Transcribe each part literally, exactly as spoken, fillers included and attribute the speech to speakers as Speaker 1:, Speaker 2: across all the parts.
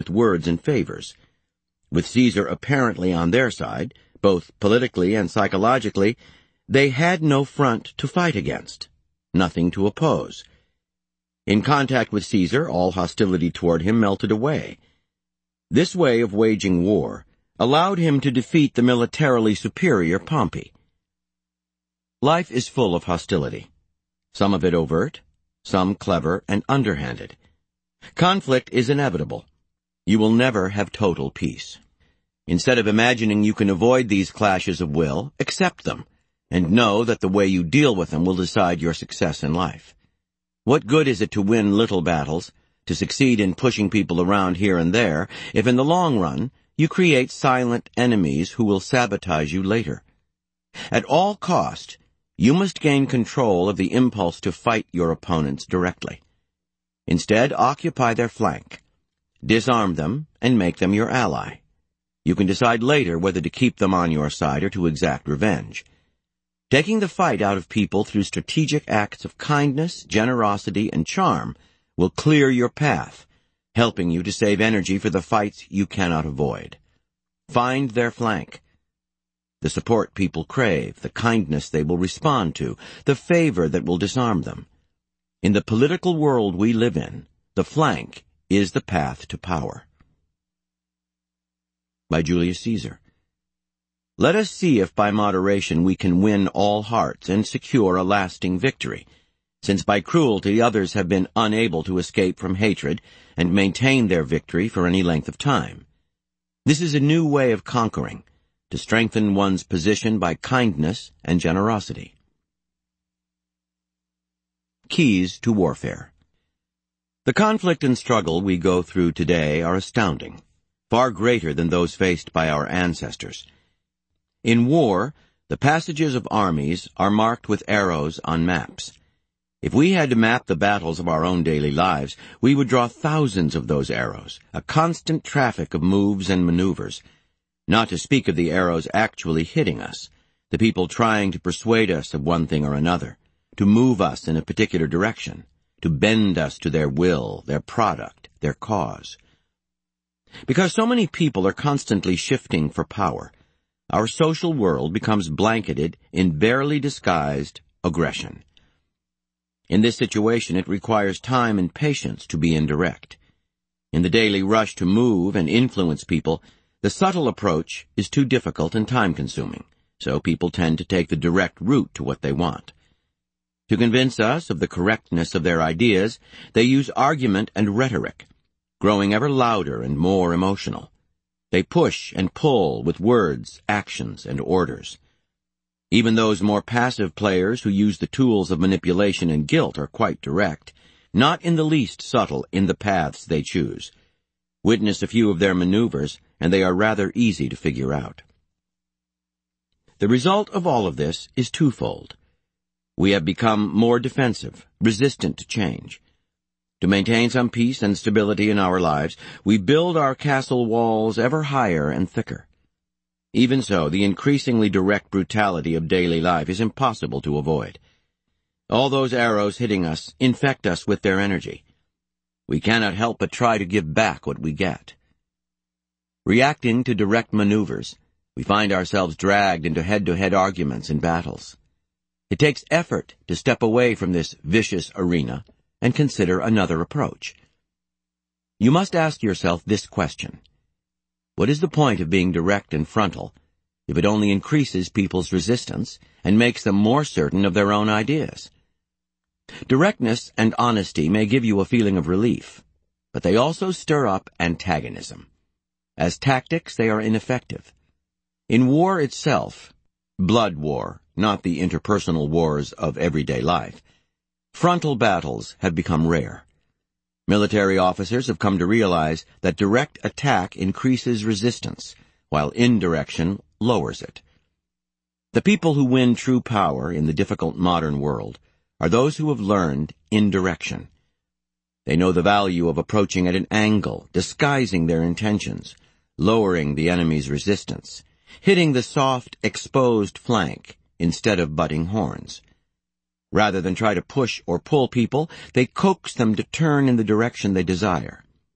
Speaker 1: with words and favors. With Caesar apparently on their side, both politically and psychologically, they had no front to fight against, nothing to oppose. In contact with Caesar, all hostility toward him melted away. This way of waging war allowed him to defeat the militarily superior Pompey. Life is full of hostility, some of it overt, some clever and underhanded. Conflict is inevitable. You will never have total peace. Instead of imagining you can avoid these clashes of will, accept them, and know that the way you deal with them will decide your success in life. What good is it to win little battles, to succeed in pushing people around here and there, if in the long run you create silent enemies who will sabotage you later? At all cost, you must gain control of the impulse to fight your opponents directly. Instead, occupy their flank. Disarm them and make them your ally. You can decide later whether to keep them on your side or to exact revenge. Taking the fight out of people through strategic acts of kindness, generosity, and charm will clear your path, helping you to save energy for the fights you cannot avoid. Find their flank. The support people crave, the kindness they will respond to, the favor that will disarm them. In the political world we live in, the flank is the path to power. By Julius Caesar. Let us see if by moderation we can win all hearts and secure a lasting victory, since by cruelty others have been unable to escape from hatred and maintain their victory for any length of time. This is a new way of conquering, to strengthen one's position by kindness and generosity. Keys to warfare. The conflict and struggle we go through today are astounding, far greater than those faced by our ancestors. In war, the passages of armies are marked with arrows on maps. If we had to map the battles of our own daily lives, we would draw thousands of those arrows, a constant traffic of moves and maneuvers, not to speak of the arrows actually hitting us, the people trying to persuade us of one thing or another, to move us in a particular direction, to bend us to their will, their product, their cause. Because so many people are constantly shifting for power, our social world becomes blanketed in barely disguised aggression. In this situation, it requires time and patience to be indirect. In the daily rush to move and influence people, the subtle approach is too difficult and time-consuming, so people tend to take the direct route to what they want. To convince us of the correctness of their ideas, they use argument and rhetoric, growing ever louder and more emotional. They push and pull with words, actions, and orders. Even those more passive players who use the tools of manipulation and guilt are quite direct, not in the least subtle in the paths they choose. Witness a few of their maneuvers, and they are rather easy to figure out. The result of all of this is twofold. We have become more defensive, resistant to change. To maintain some peace and stability in our lives, we build our castle walls ever higher and thicker. Even so, the increasingly direct brutality of daily life is impossible to avoid. All those arrows hitting us infect us with their energy. We cannot help but try to give back what we get. Reacting to direct maneuvers, we find ourselves dragged into head-to-head arguments and battles. It takes effort to step away from this vicious arena and consider another approach. You must ask yourself this question. What is the point of being direct and frontal if it only increases people's resistance and makes them more certain of their own ideas? Directness and honesty may give you a feeling of relief, but they also stir up antagonism. As tactics, they are ineffective. In war itself, blood war, not the interpersonal wars of everyday life, frontal battles have become rare. Military officers have come to realize that direct attack increases resistance, while indirection lowers it. The people who win true power in the difficult modern world are those who have learned indirection. They know the value of approaching at an angle, disguising their intentions, lowering the enemy's resistance, hitting the soft, exposed flank instead of butting horns. Rather than try to push or pull people, they coax them to turn in the direction they desire.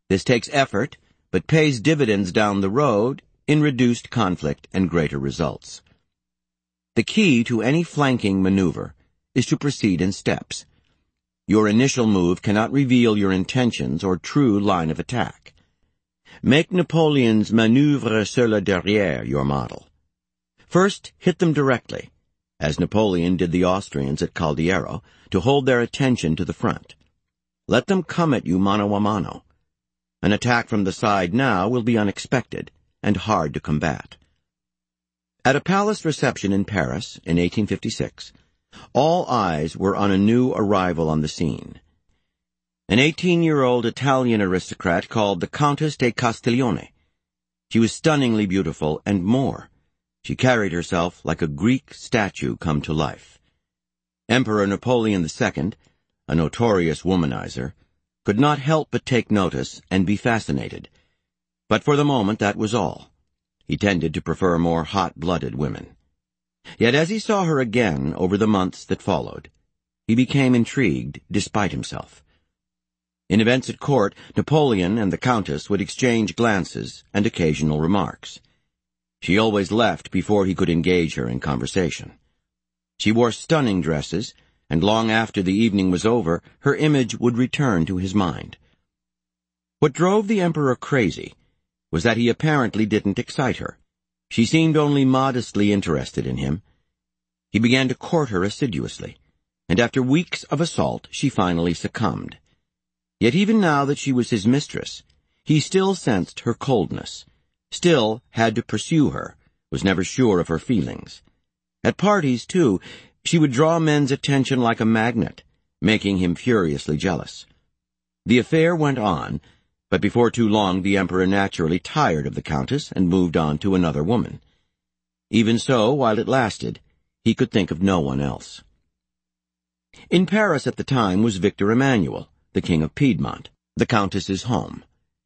Speaker 1: This takes effort, but pays dividends down the road in reduced conflict and greater results. The key to any flanking maneuver is to proceed in steps. Your initial move cannot reveal your intentions or true line of attack. Make Napoleon's manœuvre sur le derrière your model. First, hit them directly, as Napoleon did the Austrians at Caldiero, to hold their attention to the front. Let them come at you mano a mano. An attack from the side now will be unexpected and hard to combat. At a palace reception in Paris in eighteen fifty-six, all eyes were on a new arrival on the scene. An eighteen-year-old Italian aristocrat called the Countess de Castiglione. She was stunningly beautiful, and more, she carried herself like a Greek statue come to life. Emperor Napoleon the Second, a notorious womanizer, could not help but take notice and be fascinated. But for the moment that was all. He tended to prefer more hot-blooded women. Yet as he saw her again over the months that followed, he became intrigued despite himself. In events at court, Napoleon and the Countess would exchange glances and occasional remarks. She always left before he could engage her in conversation. She wore stunning dresses, and long after the evening was over, her image would return to his mind. What drove the Emperor crazy was that he apparently didn't excite her. She seemed only modestly interested in him. He began to court her assiduously, and after weeks of assault she finally succumbed. Yet even now that she was his mistress, he still sensed her coldness, still had to pursue her, was never sure of her feelings. At parties, too, she would draw men's attention like a magnet, making him furiously jealous. The affair went on, but before too long the Emperor naturally tired of the Countess and moved on to another woman. Even so, while it lasted, he could think of no one else. In Paris at the time was Victor Emmanuel, the King of Piedmont, the Countess's home.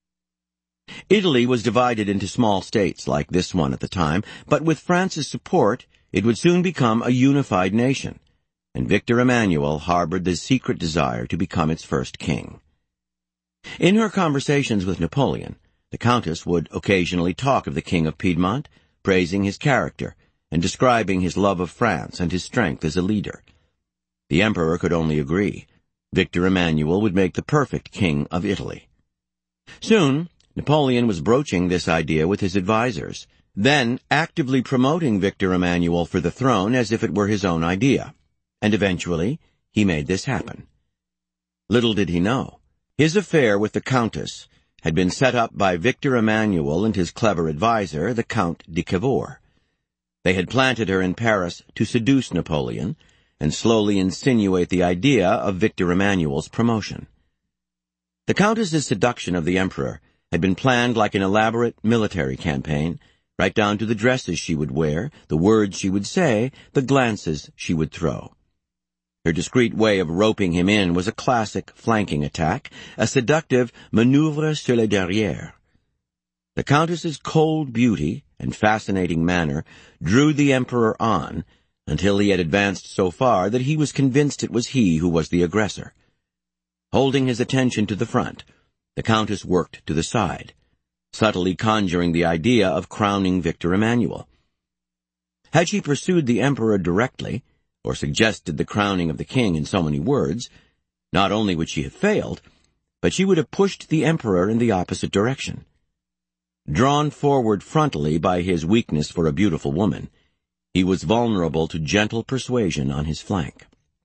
Speaker 1: Italy was divided into small states like this one at the time, but with France's support, it would soon become a unified nation, and Victor Emmanuel harbored the secret desire to become its first king. In her conversations with Napoleon, the Countess would occasionally talk of the King of Piedmont, praising his character and describing his love of France and his strength as a leader. The Emperor could only agree. Victor Emmanuel would make the perfect king of Italy. Soon, Napoleon was broaching this idea with his advisers, then actively promoting Victor Emmanuel for the throne as if it were his own idea. And eventually, he made this happen. Little did he know, his affair with the Countess had been set up by Victor Emmanuel and his clever adviser, the Count de Cavour. They had planted her in Paris to seduce Napoleon and slowly insinuate the idea of Victor Emmanuel's promotion. The Countess's seduction of the Emperor had been planned like an elaborate military campaign, right down to the dresses she would wear, the words she would say, the glances she would throw. Her discreet way of roping him in was a classic flanking attack, a seductive manœuvre sur le derrière. The Countess's cold beauty and fascinating manner drew the Emperor on until he had advanced so far that he was convinced it was he who was the aggressor. Holding his attention to the front, the Countess worked to the side, subtly conjuring the idea of crowning Victor Emmanuel. Had she pursued the Emperor directly, or suggested the crowning of the king in so many words, not only would she have failed, but she would have pushed the Emperor in the opposite direction. Drawn forward frontally by his weakness for a beautiful woman, he was vulnerable to gentle persuasion on his flank.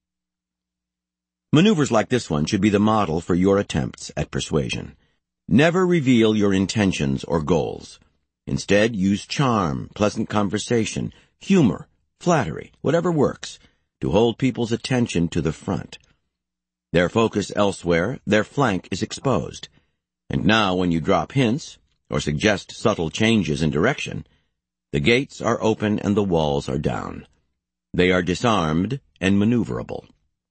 Speaker 1: Maneuvers like this one should be the model for your attempts at persuasion. Never reveal your intentions or goals. Instead, use charm, pleasant conversation, humor, flattery, whatever works, to hold people's attention to the front. Their focus elsewhere, their flank is exposed. And now when you drop hints, or suggest subtle changes in direction, the gates are open and the walls are down. They are disarmed and maneuverable.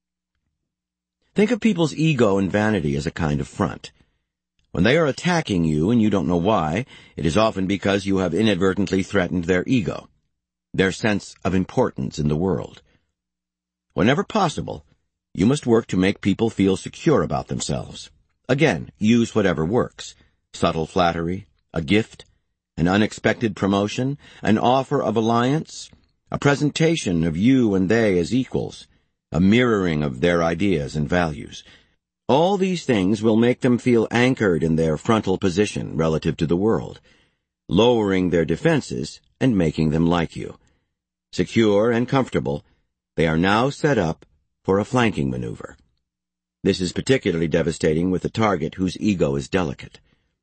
Speaker 1: Think of people's ego and vanity as a kind of front. When they are attacking you and you don't know why, it is often because you have inadvertently threatened their ego, their sense of importance in the world. Whenever possible, you must work to make people feel secure about themselves. Again, use whatever works. Subtle flattery, a gift, an unexpected promotion, an offer of alliance, a presentation of you and they as equals, a mirroring of their ideas and values. All these things will make them feel anchored in their frontal position relative to the world, lowering their defenses and making them like you. Secure and comfortable, they are now set up for a flanking maneuver. This is particularly devastating with a target whose ego is delicate.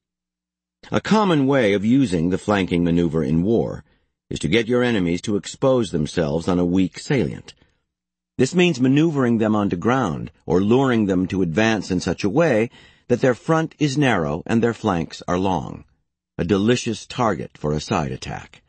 Speaker 1: A common way of using the flanking maneuver in war is to get your enemies to expose themselves on a weak salient. This means maneuvering them onto ground or luring them to advance in such a way that their front is narrow and their flanks are long. A delicious target for a side attack.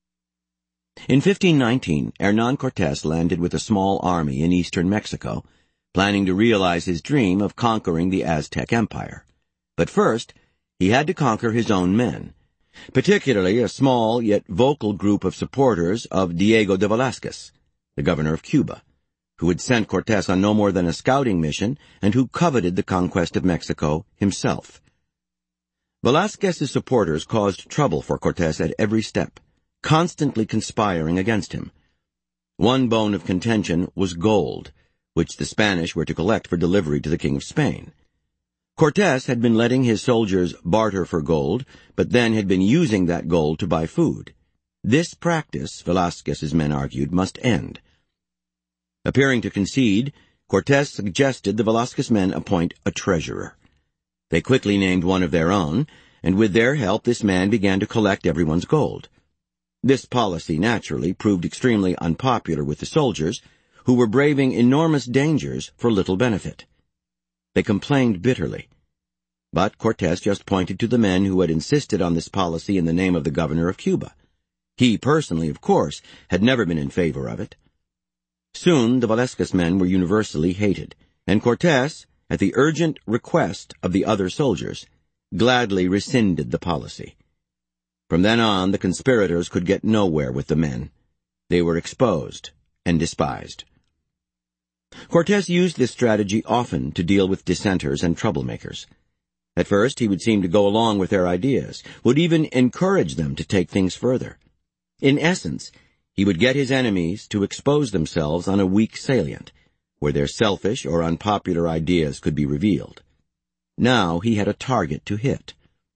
Speaker 1: In fifteen nineteen, Hernán Cortés landed with a small army in eastern Mexico, planning to realize his dream of conquering the Aztec Empire. But first, he had to conquer his own men, particularly a small yet vocal group of supporters of Diego de Velázquez, the governor of Cuba, who had sent Cortés on no more than a scouting mission and who coveted the conquest of Mexico himself. Velázquez's supporters caused trouble for Cortés at every step, constantly conspiring against him. One bone of contention was gold, which the Spanish were to collect for delivery to the King of Spain. Cortés had been letting his soldiers barter for gold, but then had been using that gold to buy food. This practice, Velázquez's men argued, must end. Appearing to concede, Cortés suggested the Velázquez men appoint a treasurer. They quickly named one of their own, and with their help this man began to collect everyone's gold. This policy, naturally, proved extremely unpopular with the soldiers, who were braving enormous dangers for little benefit. They complained bitterly. But Cortés just pointed to the men who had insisted on this policy in the name of the governor of Cuba. He personally, of course, had never been in favor of it. Soon the Velázquez men were universally hated, and Cortés, at the urgent request of the other soldiers, gladly rescinded the policy. From then on, the conspirators could get nowhere with the men. They were exposed and despised. Cortés used this strategy often to deal with dissenters and troublemakers. At first, he would seem to go along with their ideas, would even encourage them to take things further. In essence, he would get his enemies to expose themselves on a weak salient, where their selfish or unpopular ideas could be revealed. Now he had a target to hit.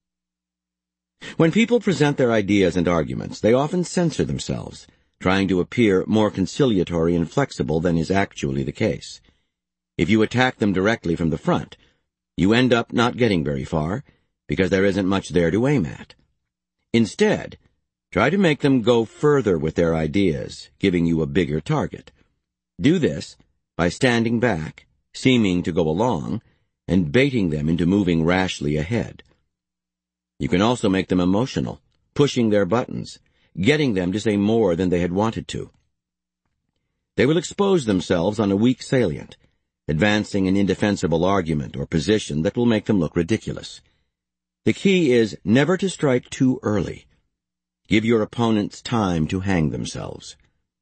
Speaker 1: When people present their ideas and arguments, they often censor themselves, trying to appear more conciliatory and flexible than is actually the case. If you attack them directly from the front, you end up not getting very far, because there isn't much there to aim at. Instead, try to make them go further with their ideas, giving you a bigger target. Do this by standing back, seeming to go along, and baiting them into moving rashly ahead. You can also make them emotional, pushing their buttons, getting them to say more than they had wanted to. They will expose themselves on a weak salient, advancing an indefensible argument or position that will make them look ridiculous. The key is never to strike too early. Give your opponents time to hang themselves.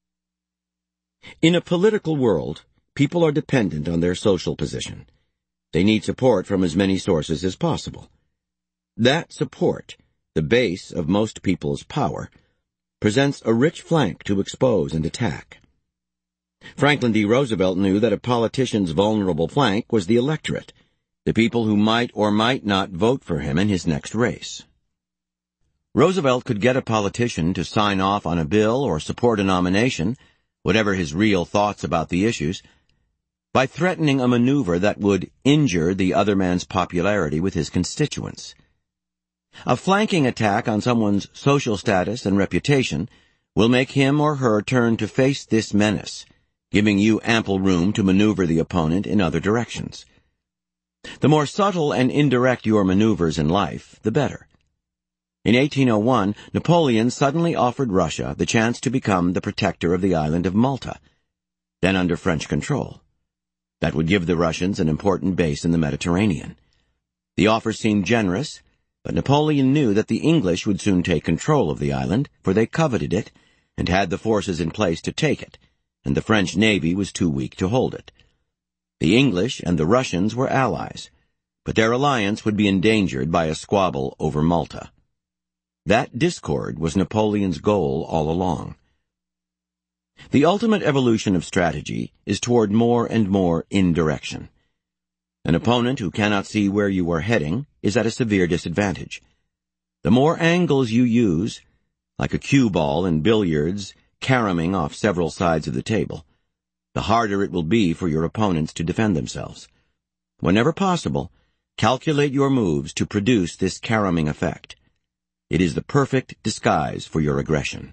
Speaker 1: In a political world, people are dependent on their social position. They need support from as many sources as possible. That support, the base of most people's power, presents a rich flank to expose and attack. Franklin D. Roosevelt knew that a politician's vulnerable flank was the electorate, the people who might or might not vote for him in his next race. Roosevelt could get a politician to sign off on a bill or support a nomination, whatever his real thoughts about the issues, by threatening a maneuver that would injure the other man's popularity with his constituents. A flanking attack on someone's social status and reputation will make him or her turn to face this menace, giving you ample room to maneuver the opponent in other directions. The more subtle and indirect your maneuvers in life, the better. In eighteen oh one, Napoleon suddenly offered Russia the chance to become the protector of the island of Malta, then under French control. That would give the Russians an important base in the Mediterranean. The offer seemed generous, but Napoleon knew that the English would soon take control of the island, for they coveted it and had the forces in place to take it, and the French navy was too weak to hold it. The English and the Russians were allies, but their alliance would be endangered by a squabble over Malta. That discord was Napoleon's goal all along. The ultimate evolution of strategy is toward more and more indirection. An opponent who cannot see where you are heading is at a severe disadvantage. The more angles you use, like a cue ball in billiards caroming off several sides of the table, the harder it will be for your opponents to defend themselves. Whenever possible, calculate your moves to produce this caroming effect. It is the perfect disguise for your aggression.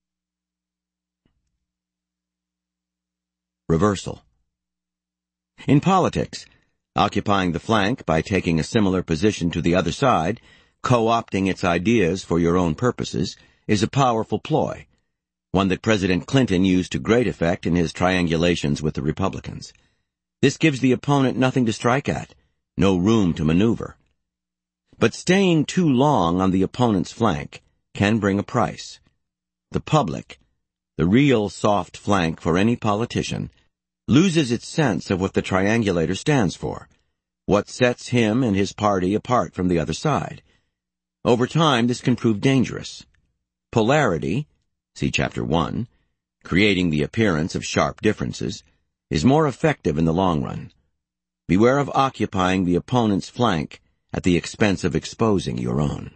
Speaker 1: Reversal. In politics, occupying the flank by taking a similar position to the other side, co-opting its ideas for your own purposes, is a powerful ploy, one that President Clinton used to great effect in his triangulations with the Republicans. This gives the opponent nothing to strike at, no room to maneuver. But staying too long on the opponent's flank can bring a price. The public, the real soft flank for any politician, loses its sense of what the triangulator stands for, what sets him and his party apart from the other side. Over time, this can prove dangerous. Polarity, see Chapter one, creating the appearance of sharp differences, is more effective in the long run. Beware of occupying the opponent's flank at the expense of exposing your own.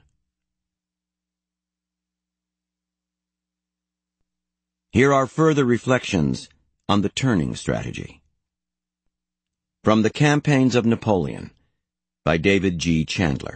Speaker 1: Here are further reflections on the turning strategy. From the Campaigns of Napoleon, by David G. Chandler.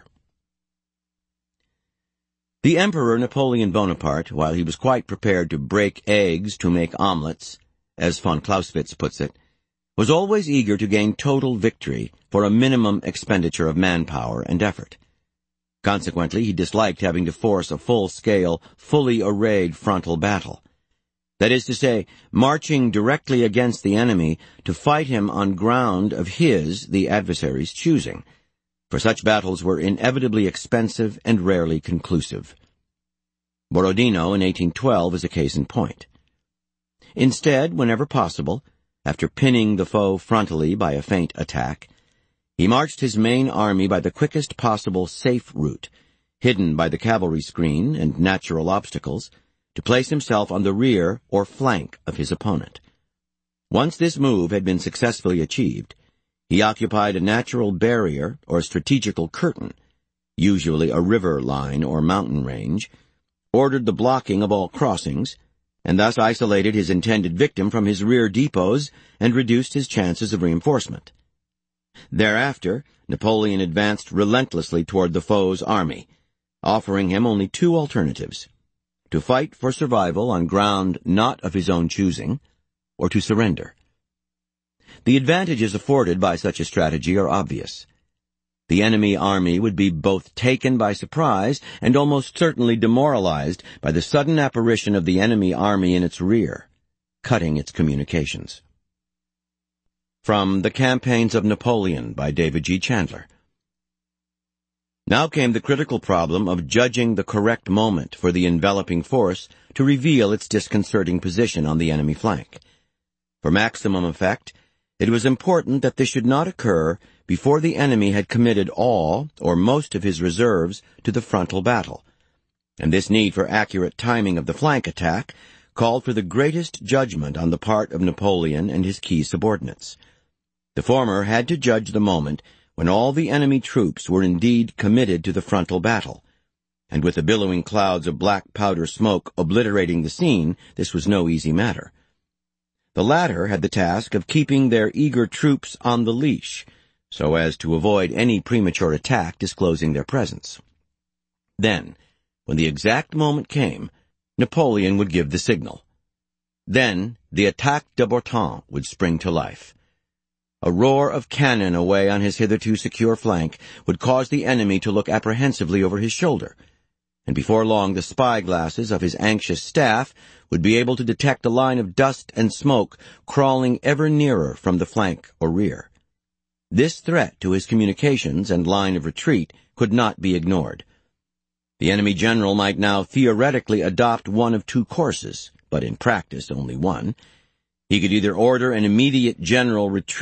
Speaker 1: The Emperor Napoleon Bonaparte, while he was quite prepared to break eggs to make omelets, as von Clausewitz puts it, was always eager to gain total victory for a minimum expenditure of manpower and effort. Consequently, he disliked having to force a full-scale, fully arrayed frontal battle. That is to say, marching directly against the enemy to fight him on ground of his, the adversary's, choosing, for such battles were inevitably expensive and rarely conclusive. Borodino in eighteen twelve is a case in point. Instead, whenever possible, after pinning the foe frontally by a feint attack, he marched his main army by the quickest possible safe route, hidden by the cavalry screen and natural obstacles, to place himself on the rear or flank of his opponent. Once this move had been successfully achieved, he occupied a natural barrier or strategical curtain, usually a river line or mountain range, ordered the blocking of all crossings, and thus isolated his intended victim from his rear depots and reduced his chances of reinforcement. Thereafter, Napoleon advanced relentlessly toward the foe's army, offering him only two alternatives: to fight for survival on ground not of his own choosing, or to surrender. The advantages afforded by such a strategy are obvious. The enemy army would be both taken by surprise and almost certainly demoralized by the sudden apparition of the enemy army in its rear, cutting its communications. From The Campaigns of Napoleon by David G. Chandler. Now came the critical problem of judging the correct moment for the enveloping force to reveal its disconcerting position on the enemy flank. For maximum effect, it was important that this should not occur before the enemy had committed all or most of his reserves to the frontal battle, and this need for accurate timing of the flank attack called for the greatest judgment on the part of Napoleon and his key subordinates. The former had to judge the moment when all the enemy troops were indeed committed to the frontal battle, and with the billowing clouds of black powder smoke obliterating the scene, this was no easy matter. The latter had the task of keeping their eager troops on the leash, so as to avoid any premature attack disclosing their presence. Then, when the exact moment came, Napoleon would give the signal. Then, the attaque d'Abortin would spring to life. A roar of cannon away on his hitherto secure flank would cause the enemy to look apprehensively over his shoulder, and before long the spy-glasses of his anxious staff would be able to detect a line of dust and smoke crawling ever nearer from the flank or rear. This threat to his communications and line of retreat could not be ignored. The enemy general might now theoretically adopt one of two courses, but in practice only one. He could either order an immediate general retreat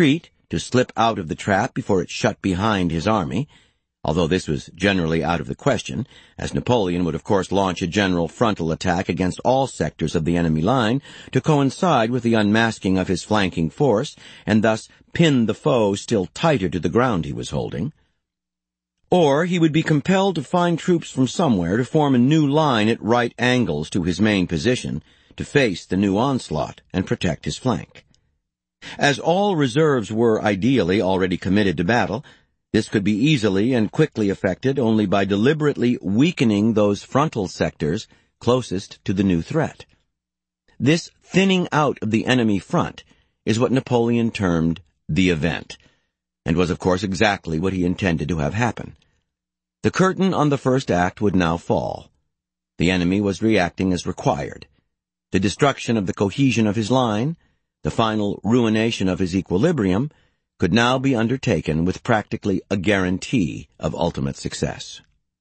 Speaker 1: to slip out of the trap before it shut behind his army, although this was generally out of the question, as Napoleon would of course launch a general frontal attack against all sectors of the enemy line to coincide with the unmasking of his flanking force, and thus pin the foe still tighter to the ground he was holding. Or he would be compelled to find troops from somewhere to form a new line at right angles to his main position, to face the new onslaught and protect his flank. As all reserves were ideally already committed to battle, this could be easily and quickly effected only by deliberately weakening those frontal sectors closest to the new threat. This thinning out of the enemy front is what Napoleon termed the event, and was of course exactly what he intended to have happen. The curtain on the first act would now fall. The enemy was reacting as required. The destruction of the cohesion of his line, the final ruination of his equilibrium, could now be undertaken with practically a guarantee of ultimate success.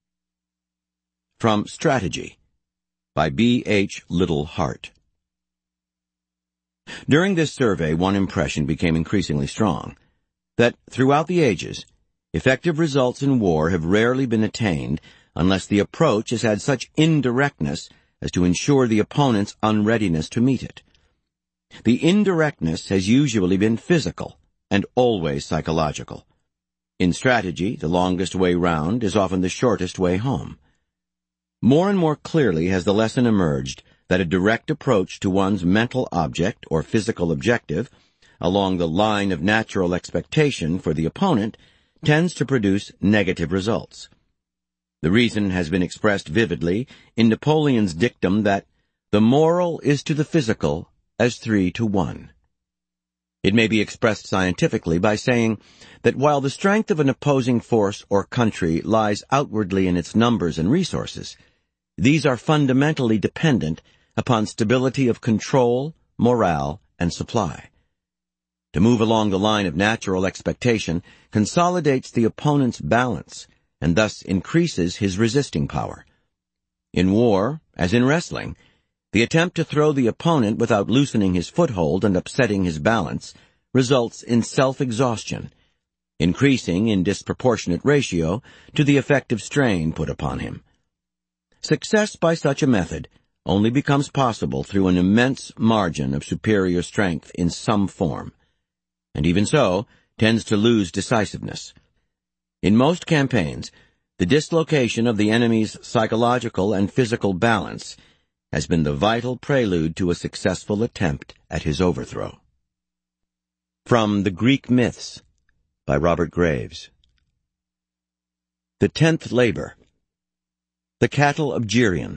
Speaker 1: From Strategy, by B H Little Hart. During this survey, one impression became increasingly strong, that throughout the ages, effective results in war have rarely been attained unless the approach has had such indirectness as to ensure the opponent's unreadiness to meet it. The indirectness has usually been physical, and always psychological. In strategy, the longest way round is often the shortest way home. More and more clearly has the lesson emerged that a direct approach to one's mental object or physical objective along the line of natural expectation for the opponent tends to produce negative results. The reason has been expressed vividly in Napoleon's dictum that the moral is to the physical as three to one. It may be expressed scientifically by saying that while the strength of an opposing force or country lies outwardly in its numbers and resources, these are fundamentally dependent upon stability of control, morale, and supply. To move along the line of natural expectation consolidates the opponent's balance and thus increases his resisting power. In war, as in wrestling, the attempt to throw the opponent without loosening his foothold and upsetting his balance results in self-exhaustion, increasing in disproportionate ratio to the effective strain put upon him. Success by such a method only becomes possible through an immense margin of superior strength in some form, and even so tends to lose decisiveness. In most campaigns, the dislocation of the enemy's psychological and physical balance has been the vital prelude to a successful attempt at his overthrow. From the Greek Myths, by Robert Graves. The Tenth Labor. The Cattle of Geryon.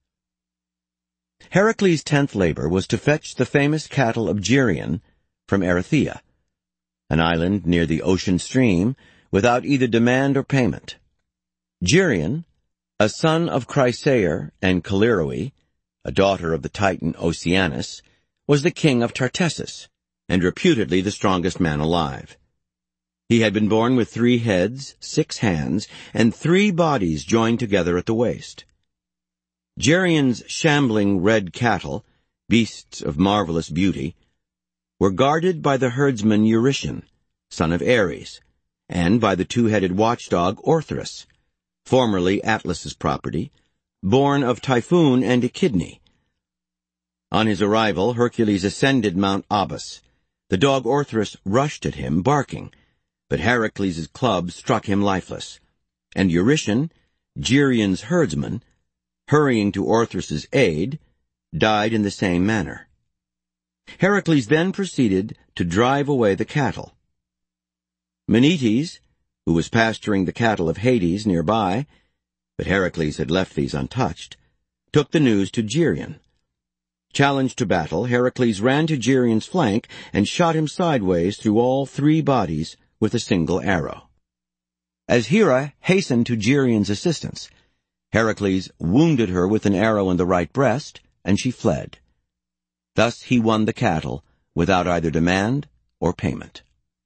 Speaker 1: Heracles' tenth labor was to fetch the famous cattle of Geryon from Erythea, an island near the ocean stream, without either demand or payment. Geryon, a son of Chrysaor and Callirrhoe, a daughter of the Titan Oceanus, was the king of Tartessus, and reputedly the strongest man alive. He had been born with three heads, six hands, and three bodies joined together at the waist. Geryon's shambling red cattle, beasts of marvelous beauty, were guarded by the herdsman Eurytion, son of Ares, and by the two-headed watchdog Orthrus, formerly Atlas's property, born of Typhoon and Echidna. On his arrival, Hercules ascended Mount Abas. The dog Orthrus rushed at him, barking, but Heracles' club struck him lifeless, and Eurytion, Geryon's herdsman, hurrying to Orthrus's aid, died in the same manner. Heracles then proceeded to drive away the cattle. Menetes, who was pasturing the cattle of Hades nearby, but Heracles had left these untouched, took the news to Geryon. Challenged to battle, Heracles ran to Geryon's flank and shot him sideways through all three bodies with a single arrow. As Hera hastened to Geryon's assistance, Heracles wounded her with an arrow in the right breast, and she fled. Thus he won the cattle without either demand or payment.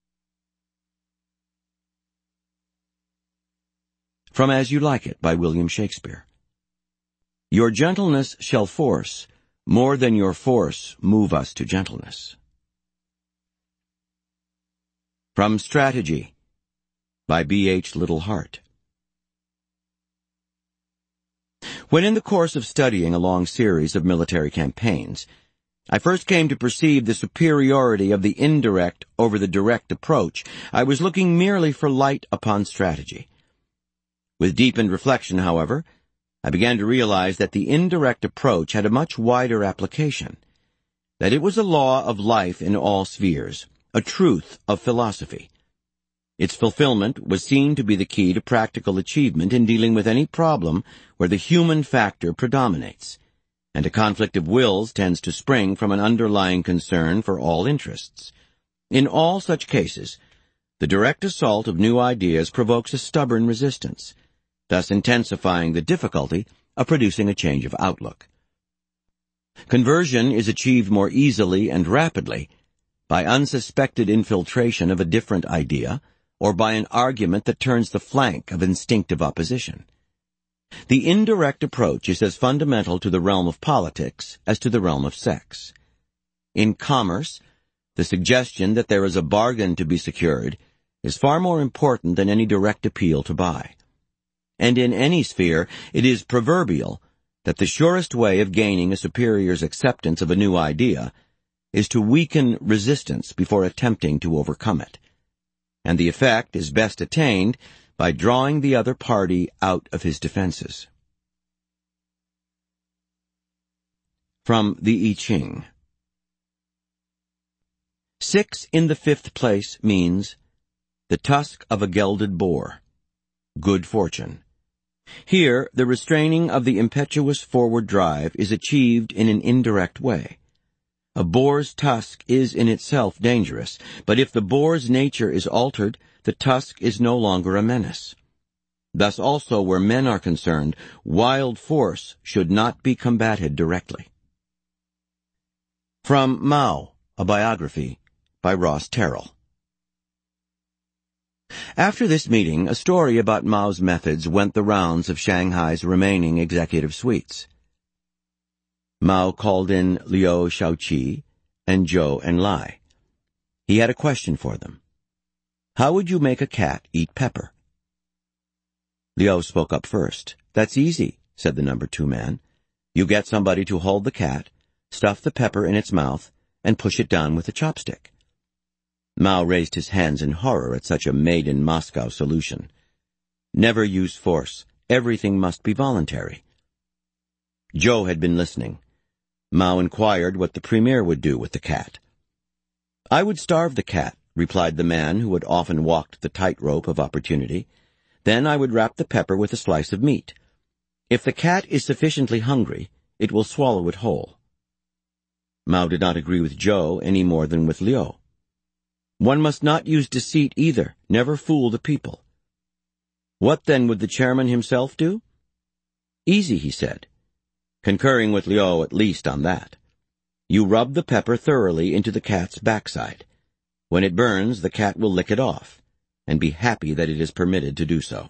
Speaker 1: From As You Like It, by William Shakespeare. Your gentleness shall force, more than your force move us to gentleness. From Strategy by B H Littlehart. When in the course of studying a long series of military campaigns, I first came to perceive the superiority of the indirect over the direct approach, I was looking merely for light upon strategy. With deepened reflection, however, I began to realize that the indirect approach had a much wider application, that it was a law of life in all spheres, a truth of philosophy. Its fulfillment was seen to be the key to practical achievement in dealing with any problem where the human factor predominates, and a conflict of wills tends to spring from an underlying concern for all interests. In all such cases, the direct assault of new ideas provokes a stubborn resistance, thus intensifying the difficulty of producing a change of outlook. Conversion is achieved more easily and rapidly by unsuspected infiltration of a different idea, or by an argument that turns the flank of instinctive opposition. The indirect approach is as fundamental to the realm of politics as to the realm of sex. In commerce, the suggestion that there is a bargain to be secured is far more important than any direct appeal to buy. And in any sphere, it is proverbial that the surest way of gaining a superior's acceptance of a new idea is to weaken resistance before attempting to overcome it. And the effect is best attained by drawing the other party out of his defenses. From the I Ching. Six in the fifth place means the tusk of a gelded boar, good fortune. Here, the restraining of the impetuous forward drive is achieved in an indirect way. A boar's tusk is in itself dangerous, but if the boar's nature is altered, the tusk is no longer a menace. Thus also, where men are concerned, wild force should not be combated directly. From Mao, a Biography, by Ross Terrell. After this meeting, a story about Mao's methods went the rounds of Shanghai's remaining executive suites. Mao called in Liu Shaoqi and Zhou Enlai. He had a question for them. How would you make a cat eat pepper? Liu spoke up first. That's easy, said the number two man. You get somebody to hold the cat, stuff the pepper in its mouth, and push it down with a chopstick. Mao raised his hands in horror at such a made-in-Moscow solution. Never use force. Everything must be voluntary. Zhou had been listening. Mao inquired what the premier would do with the cat. I would starve the cat, replied the man who had often walked the tightrope of opportunity. Then I would wrap the pepper with a slice of meat. If the cat is sufficiently hungry, it will swallow it whole. Mao did not agree with Zhou any more than with Liu. One must not use deceit either, never fool the people. What then would the chairman himself do? Easy, he said, concurring with Liu at least on that. You rub the pepper thoroughly into the cat's backside. When it burns, the cat will lick it off, and be happy that it is permitted to do so.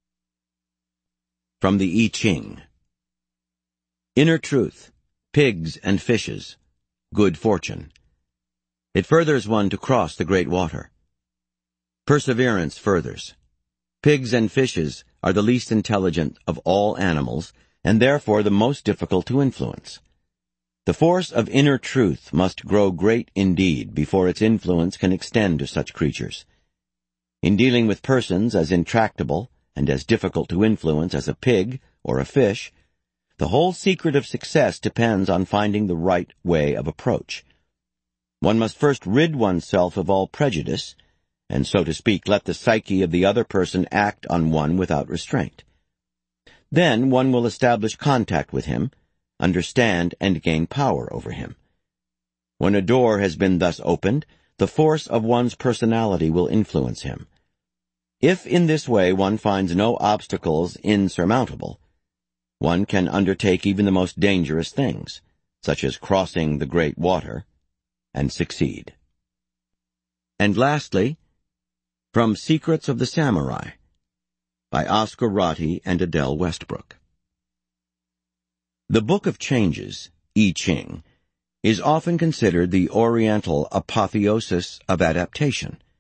Speaker 1: From the I Ching. Inner truth, pigs and fishes, good fortune. It furthers one to cross the great water. Perseverance furthers. Pigs and fishes are the least intelligent of all animals, and therefore the most difficult to influence. The force of inner truth must grow great indeed before its influence can extend to such creatures. In dealing with persons as intractable and as difficult to influence as a pig or a fish, the whole secret of success depends on finding the right way of approach. One must first rid oneself of all prejudice, and so to speak let the psyche of the other person act on one without restraint. Then one will establish contact with him, understand and gain power over him. When a door has been thus opened, the force of one's personality will influence him. If in this way one finds no obstacles insurmountable, one can undertake even the most dangerous things, such as crossing the great water, and succeed. And lastly, from Secrets of the Samurai, by Oscar Ratti and Adele Westbrook. The Book of Changes, I Ching, is often considered the Oriental apotheosis of adaptation,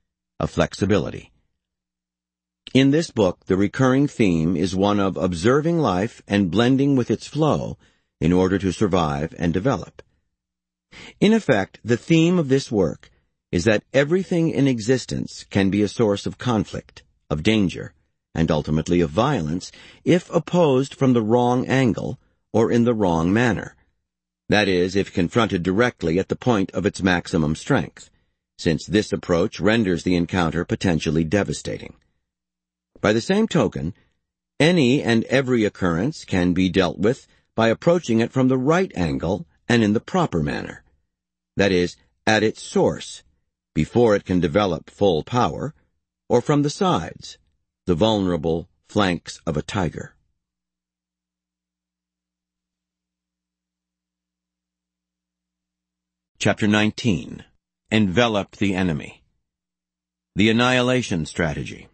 Speaker 1: of flexibility. In this book, the recurring theme is one of observing life and blending with its flow in order to survive and develop. In effect, the theme of this work is that everything in existence can be a source of conflict, of danger, and ultimately of violence if opposed from the wrong angle or in the wrong manner. That is, if confronted directly at the point of its maximum strength, since this approach renders the encounter potentially devastating. By the same token, any and every occurrence can be dealt with by approaching it from the right angle and in the proper manner. That is, at its source, before it can develop full power, or from the sides, the vulnerable flanks of a tiger. Chapter nineteen. Envelop the enemy. The annihilation strategy.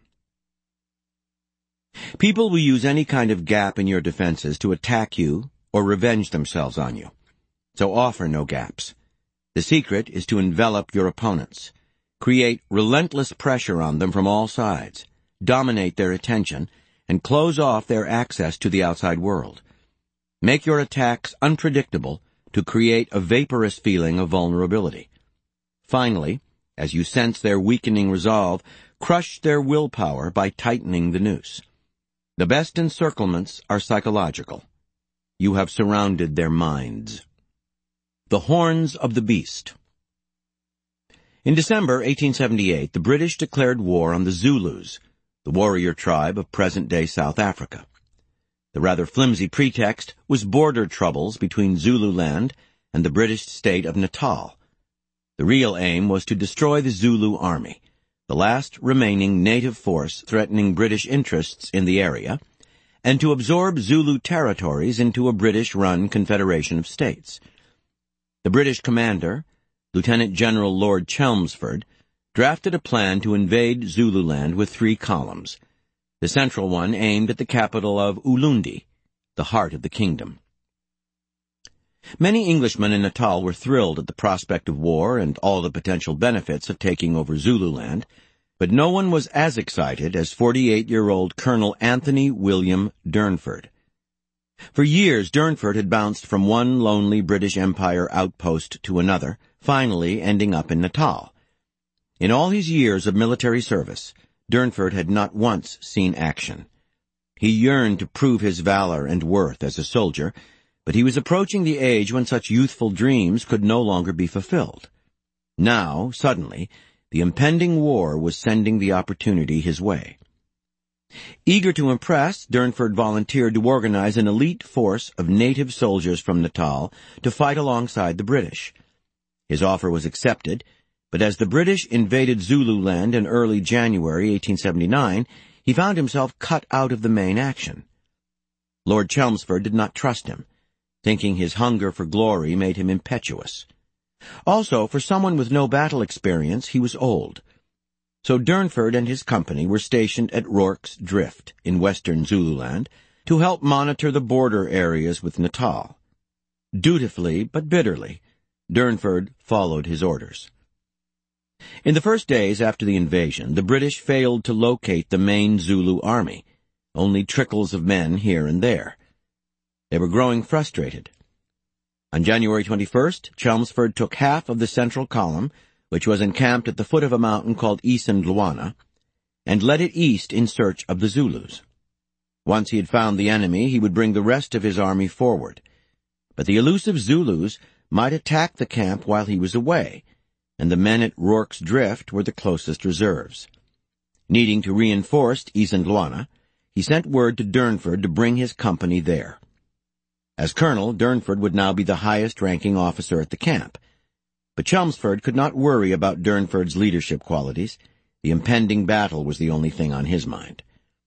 Speaker 1: People will use any kind of gap in your defenses to attack you or revenge themselves on you. So offer no gaps. The secret is to envelop your opponents. Create relentless pressure on them from all sides. Dominate their attention, and close off their access to the outside world. Make your attacks unpredictable to create a vaporous feeling of vulnerability. Finally, as you sense their weakening resolve, crush their willpower by tightening the noose. The best encirclements are psychological. You have surrounded their minds. The Horns of the Beast. In December eighteen seventy-eight, the British declared war on the Zulus, the warrior tribe of present-day South Africa. The rather flimsy pretext was border troubles between Zululand and the British state of Natal. The real aim was to destroy the Zulu army, the last remaining native force threatening British interests in the area, and to absorb Zulu territories into a British-run confederation of states. The British commander, Lieutenant General Lord Chelmsford, drafted a plan to invade Zululand with three columns. The central one aimed at the capital of Ulundi, the heart of the kingdom. Many Englishmen in Natal were thrilled at the prospect of war and all the potential benefits of taking over Zululand, but no one was as excited as forty-eight-year-old Colonel Anthony William Durnford. For years, Durnford had bounced from one lonely British Empire outpost to another, finally ending up in Natal. In all his years of military service, Durnford had not once seen action. He yearned to prove his valor and worth as a soldier, but he was approaching the age when such youthful dreams could no longer be fulfilled. Now, suddenly, the impending war was sending the opportunity his way. Eager to impress, Durnford volunteered to organize an elite force of native soldiers from Natal to fight alongside the British. His offer was accepted, but as the British invaded Zululand in early January eighteen seventy-nine, he found himself cut out of the main action. Lord Chelmsford did not trust him, thinking his hunger for glory made him impetuous. Also, for someone with no battle experience, he was old. So Durnford and his company were stationed at Rorke's Drift in western Zululand to help monitor the border areas with Natal. Dutifully, but bitterly, Durnford followed his orders. In the first days after the invasion, the British failed to locate the main Zulu army, only trickles of men here and there. They were growing frustrated. On January twenty-first, Chelmsford took half of the central column, which was encamped at the foot of a mountain called Isandlwana, and led it east in search of the Zulus. Once he had found the enemy, he would bring the rest of his army forward. But the elusive Zulus might attack the camp while he was away, and the men at Rorke's Drift were the closest reserves. Needing to reinforce Isandlwana, he sent word to Durnford to bring his company there. As colonel, Durnford would now be the highest-ranking officer at the camp. But Chelmsford could not worry about Durnford's leadership qualities. The impending battle was the only thing on his mind.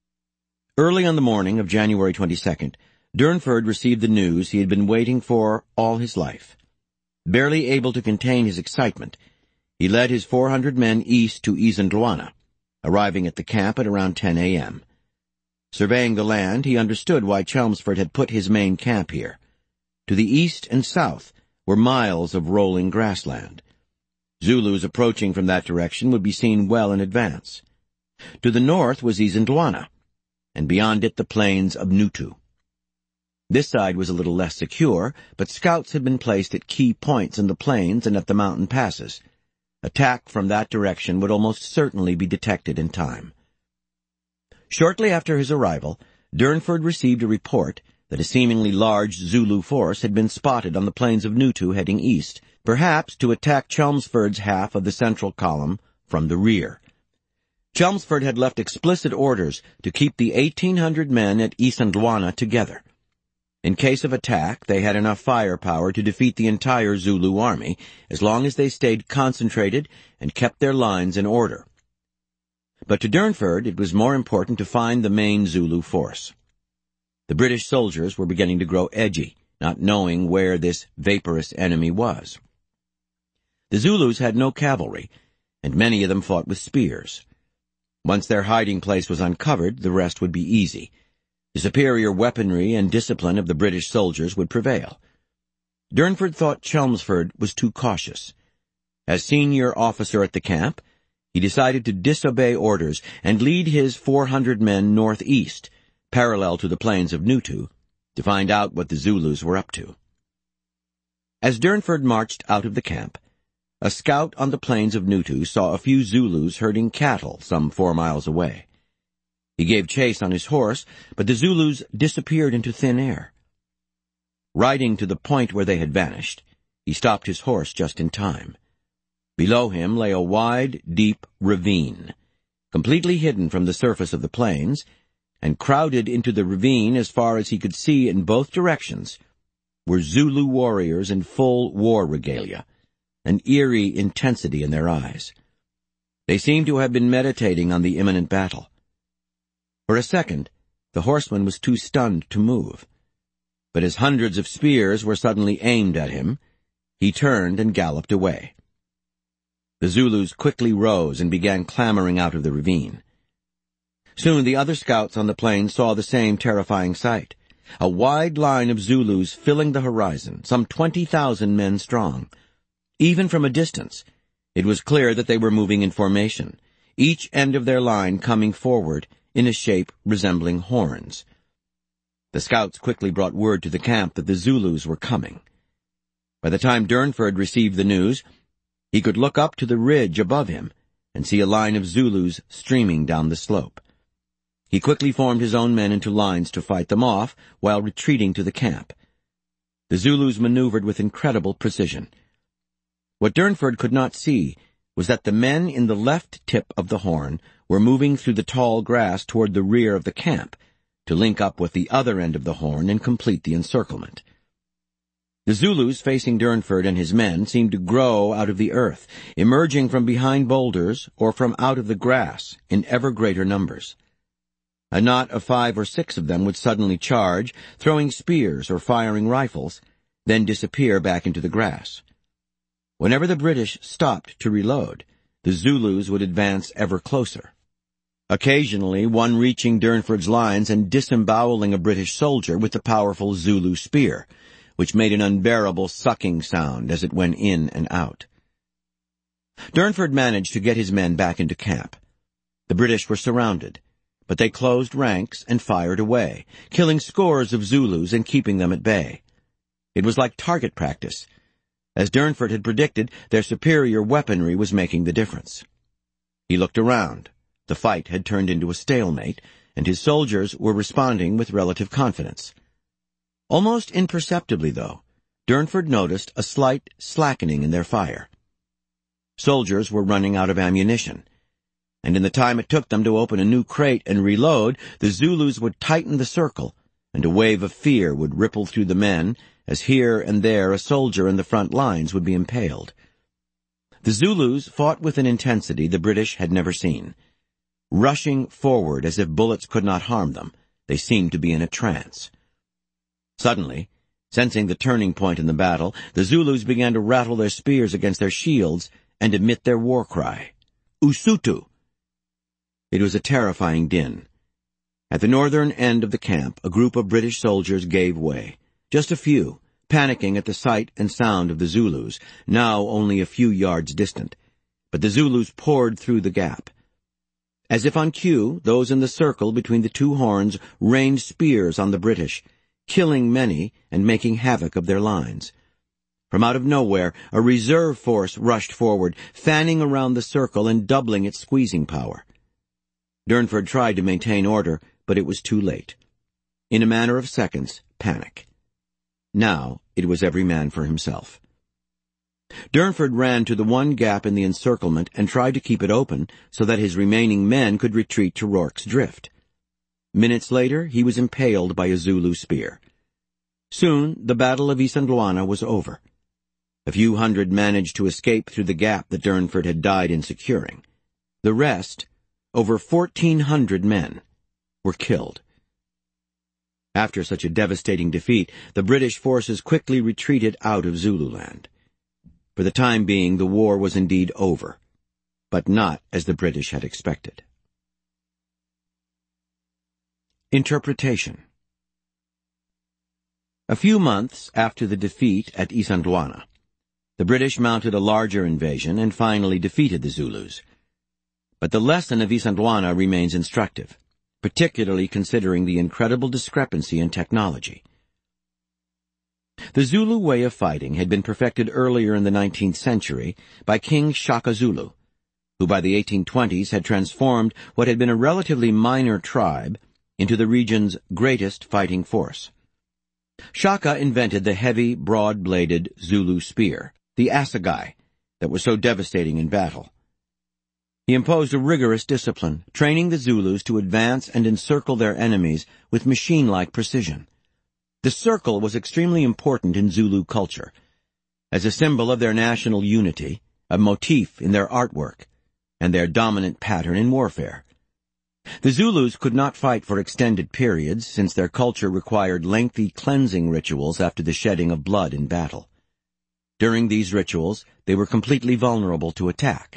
Speaker 1: Early on the morning of January twenty-second, Durnford received the news he had been waiting for all his life. Barely able to contain his excitement, he led his four hundred men east to Isandlwana, arriving at the camp at around ten a.m. Surveying the land, he understood why Chelmsford had put his main camp here. To the east and south were miles of rolling grassland. Zulus approaching from that direction would be seen well in advance. To the north was Isandlwana, and beyond it the plains of Nutu. This side was a little less secure, but scouts had been placed at key points in the plains and at the mountain passes. Attack from that direction would almost certainly be detected in time. Shortly after his arrival, Durnford received a report that a seemingly large Zulu force had been spotted on the plains of Nutu heading east, perhaps to attack Chelmsford's half of the central column from the rear. Chelmsford had left explicit orders to keep the eighteen hundred men at Isandlwana together. In case of attack, they had enough firepower to defeat the entire Zulu army, as long as they stayed concentrated and kept their lines in order. But to Durnford, it was more important to find the main Zulu force. The British soldiers were beginning to grow edgy, not knowing where this vaporous enemy was. The Zulus had no cavalry, and many of them fought with spears. Once their hiding place was uncovered, the rest would be easy. The superior weaponry and discipline of the British soldiers would prevail. Durnford thought Chelmsford was too cautious. As senior officer at the camp, he decided to disobey orders and lead his four hundred men northeast, parallel to the plains of Nutu, to find out what the Zulus were up to. As Durnford marched out of the camp, a scout on the plains of Nutu saw a few Zulus herding cattle some four miles away. He gave chase on his horse, but the Zulus disappeared into thin air. Riding to the point where they had vanished, he stopped his horse just in time. Below him lay a wide, deep ravine, completely hidden from the surface of the plains, and crowded into the ravine as far as he could see in both directions were Zulu warriors in full war regalia, an eerie intensity in their eyes. They seemed to have been meditating on the imminent battle. For a second, the horseman was too stunned to move. But as hundreds of spears were suddenly aimed at him, he turned and galloped away. The Zulus quickly rose and began clambering out of the ravine. Soon the other scouts on the plain saw the same terrifying sight. A wide line of Zulus filling the horizon, some twenty thousand men strong. Even from a distance, it was clear that they were moving in formation, each end of their line coming forward in a shape resembling horns. The scouts quickly brought word to the camp that the Zulus were coming. By the time Durnford received the news, he could look up to the ridge above him and see a line of Zulus streaming down the slope. He quickly formed his own men into lines to fight them off while retreating to the camp. The Zulus maneuvered with incredible precision. What Durnford could not see was that the men in the left tip of the horn were moving through the tall grass toward the rear of the camp to link up with the other end of the horn and complete the encirclement. The Zulus facing Durnford and his men seemed to grow out of the earth, emerging from behind boulders or from out of the grass in ever greater numbers. A knot of five or six of them would suddenly charge, throwing spears or firing rifles, then disappear back into the grass. Whenever the British stopped to reload, the Zulus would advance ever closer. Occasionally, one reaching Durnford's lines and disemboweling a British soldier with the powerful Zulu spear, which made an unbearable sucking sound as it went in and out. Durnford managed to get his men back into camp. The British were surrounded, but they closed ranks and fired away, killing scores of Zulus and keeping them at bay. It was like target practice. As Durnford had predicted, their superior weaponry was making the difference. He looked around. The fight had turned into a stalemate, and his soldiers were responding with relative confidence. Almost imperceptibly, though, Durnford noticed a slight slackening in their fire. Soldiers were running out of ammunition, and in the time it took them to open a new crate and reload, the Zulus would tighten the circle, and a wave of fear would ripple through the men as here and there a soldier in the front lines would be impaled. The Zulus fought with an intensity the British had never seen. Rushing forward as if bullets could not harm them, they seemed to be in a trance. Suddenly, sensing the turning point in the battle, the Zulus began to rattle their spears against their shields and emit their war cry, Usutu. It was a terrifying din. At the northern end of the camp, a group of British soldiers gave way. Just a few, panicking at the sight and sound of the Zulus, now only a few yards distant. But the Zulus poured through the gap. As if on cue, those in the circle between the two horns rained spears on the British, killing many and making havoc of their lines. From out of nowhere, a reserve force rushed forward, fanning around the circle and doubling its squeezing power. Durnford tried to maintain order, but it was too late. In a matter of seconds, panic. Now it was every man for himself. Durnford ran to the one gap in the encirclement and tried to keep it open so that his remaining men could retreat to Rorke's Drift. Minutes later, he was impaled by a Zulu spear. Soon, the Battle of Isandlwana was over. A few hundred managed to escape through the gap that Durnford had died in securing. The rest, over fourteen hundred men, were killed. After such a devastating defeat, the British forces quickly retreated out of Zululand. For the time being, the war was indeed over, but not as the British had expected. Interpretation. A few months after the defeat at Isandlwana, the British mounted a larger invasion and finally defeated the Zulus. But the lesson of Isandlwana remains instructive, particularly considering the incredible discrepancy in technology. The Zulu way of fighting had been perfected earlier in the nineteenth century by King Shaka Zulu, who by the eighteen twenties had transformed what had been a relatively minor tribe into the region's greatest fighting force. Shaka invented the heavy, broad-bladed Zulu spear, the assegai, that was so devastating in battle. He imposed a rigorous discipline, training the Zulus to advance and encircle their enemies with machine-like precision. The circle was extremely important in Zulu culture, as a symbol of their national unity, a motif in their artwork, and their dominant pattern in warfare. The Zulus could not fight for extended periods, since their culture required lengthy cleansing rituals after the shedding of blood in battle. During these rituals, they were completely vulnerable to attack.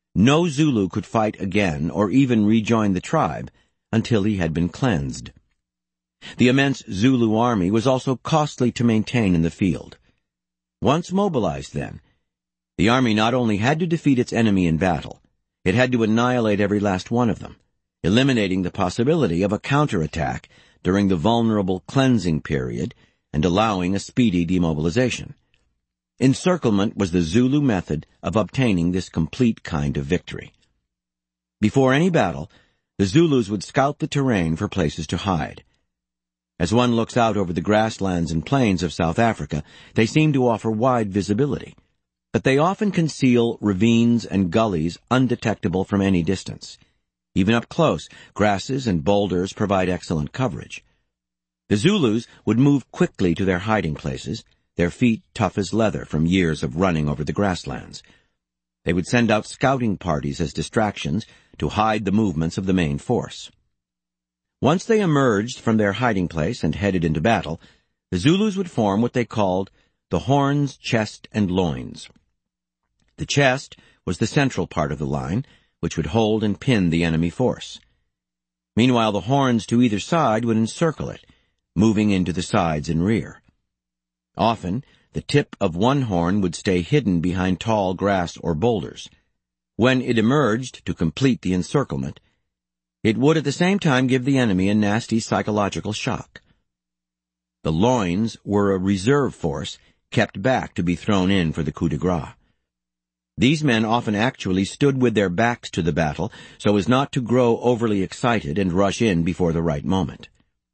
Speaker 1: No Zulu could fight again or even rejoin the tribe until he had been cleansed. The immense Zulu army was also costly to maintain in the field. Once mobilized, then, the army not only had to defeat its enemy in battle, it had to annihilate every last one of them, eliminating the possibility of a counterattack during the vulnerable cleansing period and allowing a speedy demobilization. Encirclement was the Zulu method of obtaining this complete kind of victory. Before any battle, the Zulus would scout the terrain for places to hide. As one looks out over the grasslands and plains of South Africa, they seem to offer wide visibility, but they often conceal ravines and gullies undetectable from any distance. Even up close, grasses and boulders provide excellent coverage. The Zulus would move quickly to their hiding places, their feet tough as leather from years of running over the grasslands. They would send out scouting parties as distractions to hide the movements of the main force. Once they emerged from their hiding place and headed into battle, the Zulus would form what they called the horns, chest, and loins. The chest was the central part of the line, which would hold and pin the enemy force. Meanwhile, the horns to either side would encircle it, moving into the sides and rear. Often, the tip of one horn would stay hidden behind tall grass or boulders. When it emerged to complete the encirclement, it would at the same time give the enemy a nasty psychological shock. The loins were a reserve force kept back to be thrown in for the coup de grace. These men often actually stood with their backs to the battle so as not to grow overly excited and rush in before the right moment.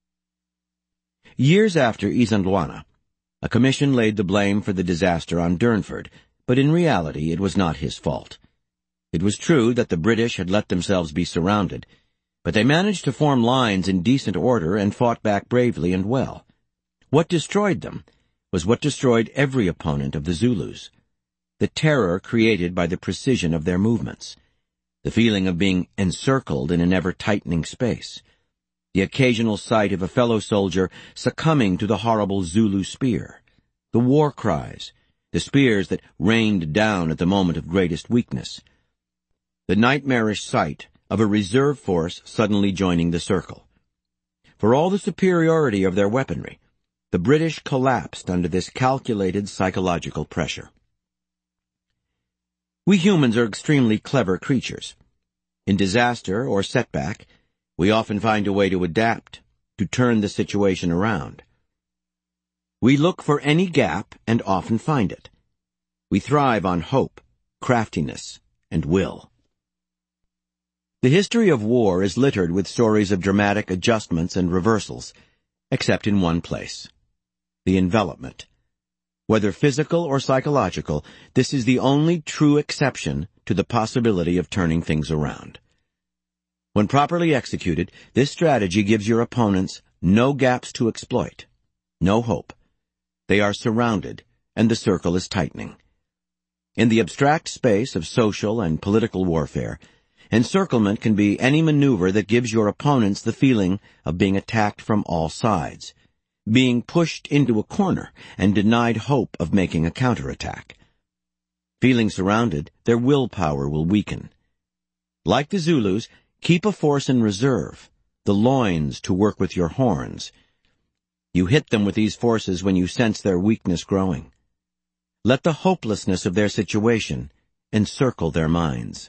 Speaker 1: Years after Isandlwana, a commission laid the blame for the disaster on Durnford, but in reality it was not his fault. It was true that the British had let themselves be surrounded, but they managed to form lines in decent order and fought back bravely and well. What destroyed them was what destroyed every opponent of the Zulus: the terror created by the precision of their movements, the feeling of being encircled in an ever-tightening space, the occasional sight of a fellow soldier succumbing to the horrible Zulu spear, the war cries, the spears that rained down at the moment of greatest weakness, the nightmarish sight of a reserve force suddenly joining the circle. For all the superiority of their weaponry, The British collapsed under this calculated psychological pressure. We humans are extremely clever creatures. In disaster or setback, we often find a way to adapt, to turn the situation around. We look for any gap and often find it. We thrive on hope, craftiness, and will. The history of war is littered with stories of dramatic adjustments and reversals, except in one place: the envelopment. Whether physical or psychological, this is the only true exception to the possibility of turning things around. When properly executed, this strategy gives your opponents no gaps to exploit, no hope. They are surrounded, and the circle is tightening. In the abstract space of social and political warfare, encirclement can be any maneuver that gives your opponents the feeling of being attacked from all sides, being pushed into a corner and denied hope of making a counterattack. Feeling surrounded, their willpower will weaken. Like the Zulus, keep a force in reserve, the loins to work with your horns. You hit them with these forces when you sense their weakness growing. Let the hopelessness of their situation encircle their minds.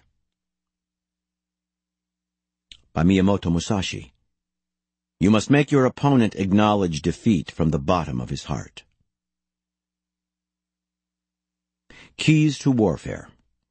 Speaker 1: By Miyamoto Musashi. You must make your opponent acknowledge defeat from the bottom of his heart. Keys to warfare.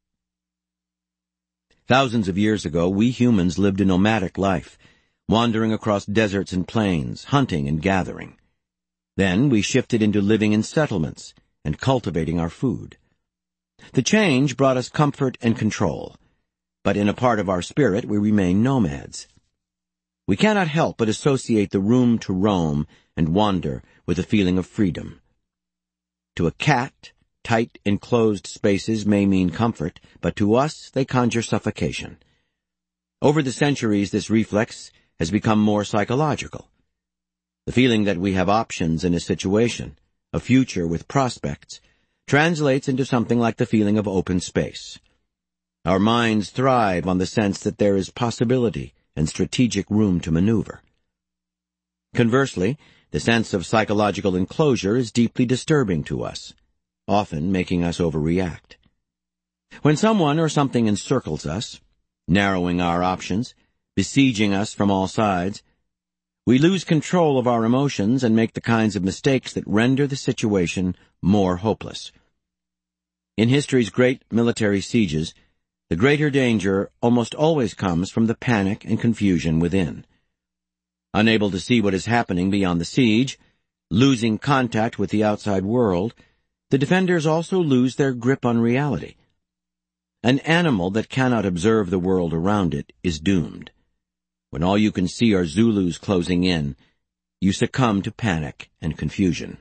Speaker 1: Thousands of years ago, we humans lived a nomadic life, wandering across deserts and plains, hunting and gathering. Then we shifted into living in settlements and cultivating our food. The change brought us comfort and control, but in a part of our spirit we remain nomads. We cannot help but associate the room to roam and wander with a feeling of freedom. To a cat, tight, enclosed spaces may mean comfort, but to us they conjure suffocation. Over the centuries, this reflex has become more psychological. The feeling that we have options in a situation, a future with prospects, translates into something like the feeling of open space. Our minds thrive on the sense that there is possibility and strategic room to maneuver. Conversely, the sense of psychological enclosure is deeply disturbing to us, often making us overreact. When someone or something encircles us, narrowing our options, besieging us from all sides, we lose control of our emotions and make the kinds of mistakes that render the situation more hopeless. In history's great military sieges, the greater danger almost always comes from the panic and confusion within. Unable to see what is happening beyond the siege, losing contact with the outside world, the defenders also lose their grip on reality. An animal that cannot observe the world around it is doomed. When all you can see are Zulus closing in, you succumb to panic and confusion.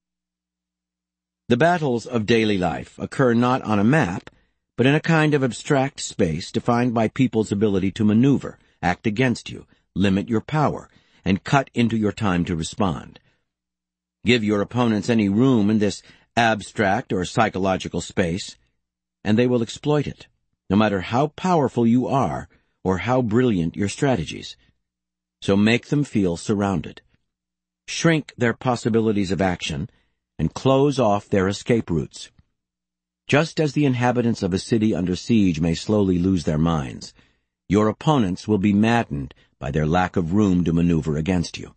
Speaker 1: The battles of daily life occur not on a map, but in a kind of abstract space defined by people's ability to maneuver, act against you, limit your power, and cut into your time to respond. Give your opponents any room in this abstract or psychological space, and they will exploit it, no matter how powerful you are or how brilliant your strategies. So make them feel surrounded. Shrink their possibilities of action and close off their escape routes. Just as the inhabitants of a city under siege may slowly lose their minds, your opponents will be maddened by their lack of room to maneuver against you.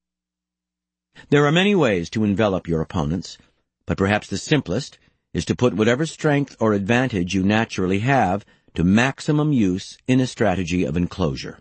Speaker 1: There are many ways to envelop your opponents, but perhaps the simplest is to put whatever strength or advantage you naturally have to maximum use in a strategy of enclosure.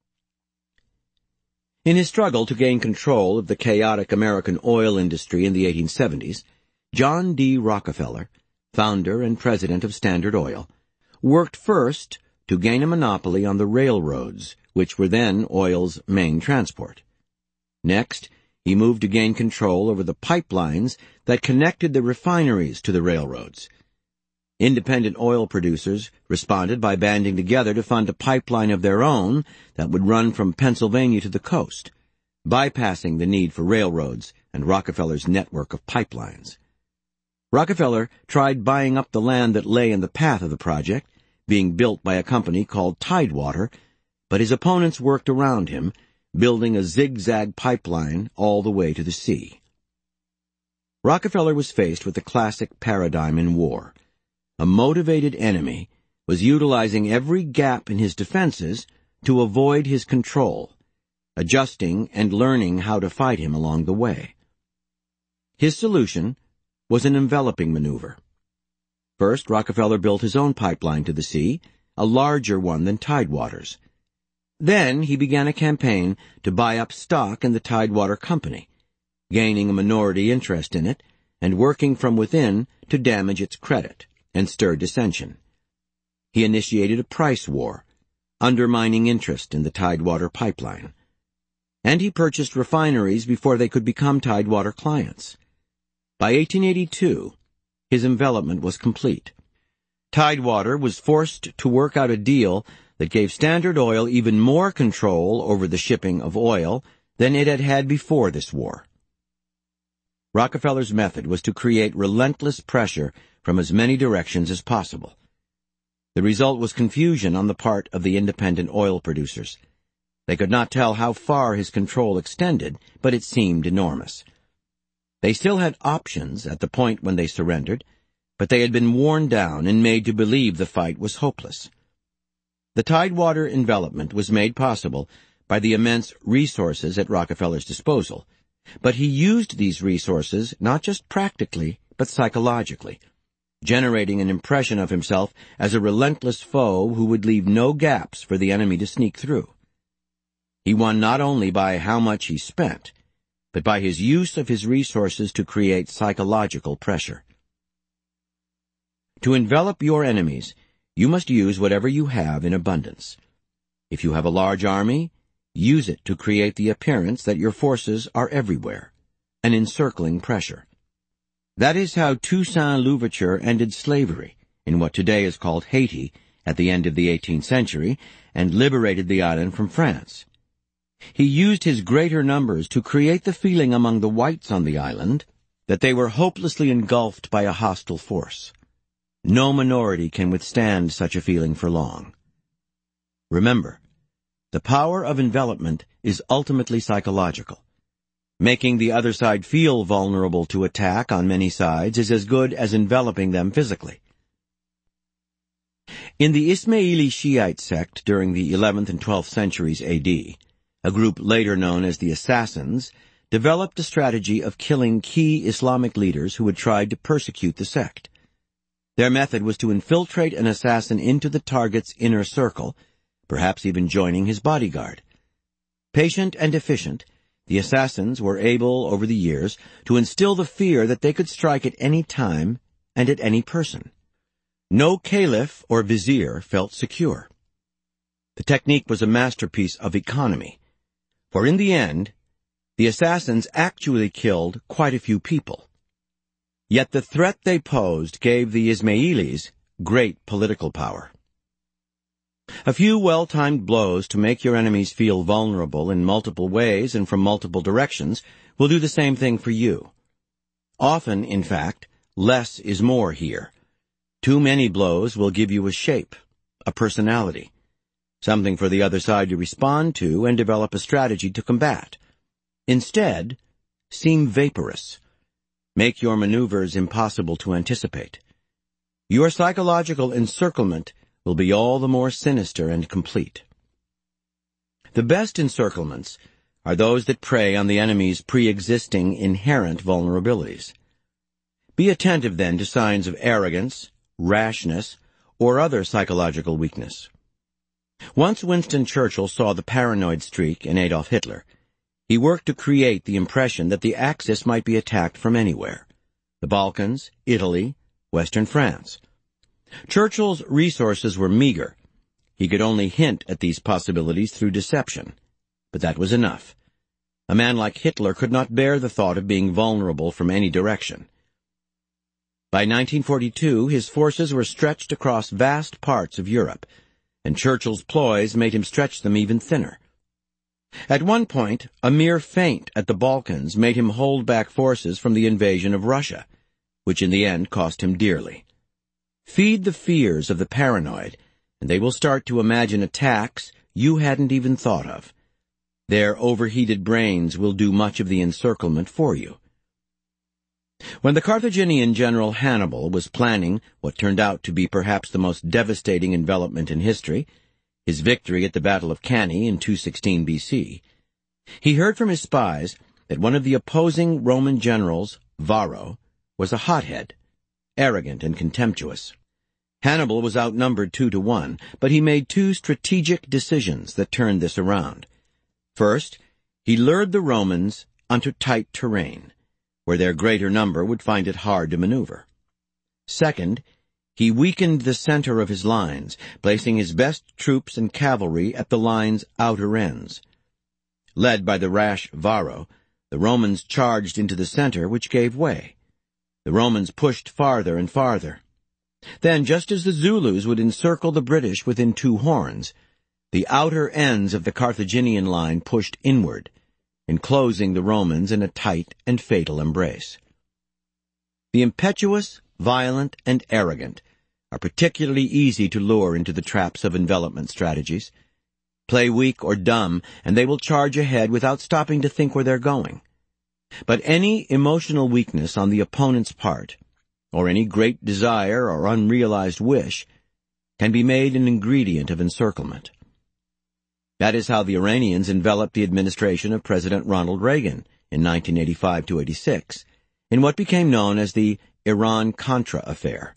Speaker 1: In his struggle to gain control of the chaotic American oil industry in the eighteen seventies, John D. Rockefeller, founder and president of Standard Oil, worked first to gain a monopoly on the railroads, which were then oil's main transport. Next, he moved to gain control over the pipelines that connected the refineries to the railroads. Independent oil producers responded by banding together to fund a pipeline of their own that would run from Pennsylvania to the coast, bypassing the need for railroads and Rockefeller's network of pipelines. Rockefeller tried buying up the land that lay in the path of the project, being built by a company called Tidewater, but his opponents worked around him, building a zigzag pipeline all the way to the sea. Rockefeller was faced with the classic paradigm in war. A motivated enemy was utilizing every gap in his defenses to avoid his control, adjusting and learning how to fight him along the way. His solution was an enveloping maneuver. First, Rockefeller built his own pipeline to the sea, a larger one than Tidewater's. Then he began a campaign to buy up stock in the Tidewater Company, gaining a minority interest in it and working from within to damage its credit and stir dissension. He initiated a price war, undermining interest in the Tidewater pipeline. And he purchased refineries before they could become Tidewater clients. By eighteen eighty-two, his envelopment was complete. Tidewater was forced to work out a deal that gave Standard Oil even more control over the shipping of oil than it had had before this war. Rockefeller's method was to create relentless pressure from as many directions as possible. The result was confusion on the part of the independent oil producers. They could not tell how far his control extended, but it seemed enormous. They still had options at the point when they surrendered, but they had been worn down and made to believe the fight was hopeless. The Tidewater envelopment was made possible by the immense resources at Rockefeller's disposal, but he used these resources not just practically, but psychologically, generating an impression of himself as a relentless foe who would leave no gaps for the enemy to sneak through. He won not only by how much he spent, but by his use of his resources to create psychological pressure. To envelop your enemies, you must use whatever you have in abundance. If you have a large army, use it to create the appearance that your forces are everywhere, an encircling pressure. That is how Toussaint Louverture ended slavery in what today is called Haiti at the end of the eighteenth century and liberated the island from France. He used his greater numbers to create the feeling among the whites on the island that they were hopelessly engulfed by a hostile force. No minority can withstand such a feeling for long. Remember, the power of envelopment is ultimately psychological. Making the other side feel vulnerable to attack on many sides is as good as enveloping them physically. In the Ismaili Shiite sect during the eleventh and twelfth centuries A D, a group later known as the Assassins developed a strategy of killing key Islamic leaders who had tried to persecute the sect. Their method was to infiltrate an assassin into the target's inner circle, perhaps even joining his bodyguard. Patient and efficient, the assassins were able, over the years, to instill the fear that they could strike at any time and at any person. No caliph or vizier felt secure. The technique was a masterpiece of economy, for in the end, the assassins actually killed quite a few people. Yet the threat they posed gave the Ismailis great political power. A few well-timed blows to make your enemies feel vulnerable in multiple ways and from multiple directions will do the same thing for you. Often, in fact, less is more here. Too many blows will give you a shape, a personality, something for the other side to respond to and develop a strategy to combat. Instead, seem vaporous. Make your maneuvers impossible to anticipate. Your psychological encirclement will be all the more sinister and complete. The best encirclements are those that prey on the enemy's pre-existing inherent vulnerabilities. Be attentive then to signs of arrogance, rashness, or other psychological weakness. Once Winston Churchill saw the paranoid streak in Adolf Hitler. He worked to create the impression that the Axis might be attacked from anywhere: the Balkans, Italy, Western France. Churchill's resources were meager. He could only hint at these possibilities through deception. But that was enough. A man like Hitler could not bear the thought of being vulnerable from any direction. By nineteen forty-two, his forces were stretched across vast parts of Europe, and Churchill's ploys made him stretch them even thinner. At one point, a mere feint at the Balkans made him hold back forces from the invasion of Russia, which in the end cost him dearly. Feed the fears of the paranoid, and they will start to imagine attacks you hadn't even thought of. Their overheated brains will do much of the encirclement for you. When the Carthaginian general Hannibal was planning what turned out to be perhaps the most devastating envelopment in history, his victory at the Battle of Cannae in two sixteen B C, he heard from his spies that one of the opposing Roman generals, Varro, was a hothead, arrogant and contemptuous. Hannibal was outnumbered two to one, but he made two strategic decisions that turned this around. First, he lured the Romans onto tight terrain, where their greater number would find it hard to maneuver. Second, he weakened the center of his lines, placing his best troops and cavalry at the line's outer ends. Led by the rash Varro, the Romans charged into the center, which gave way. The Romans pushed farther and farther. Then, just as the Zulus would encircle the British within two horns, the outer ends of the Carthaginian line pushed inward, enclosing the Romans in a tight and fatal embrace. The impetuous, violent, and arrogant are particularly easy to lure into the traps of envelopment strategies. Play weak or dumb, and they will charge ahead without stopping to think where they're going. But any emotional weakness on the opponent's part, or any great desire or unrealized wish, can be made an ingredient of encirclement. That is how the Iranians enveloped the administration of President Ronald Reagan in nineteen eighty-five to eighty-six, in what became known as the Iran-Contra affair.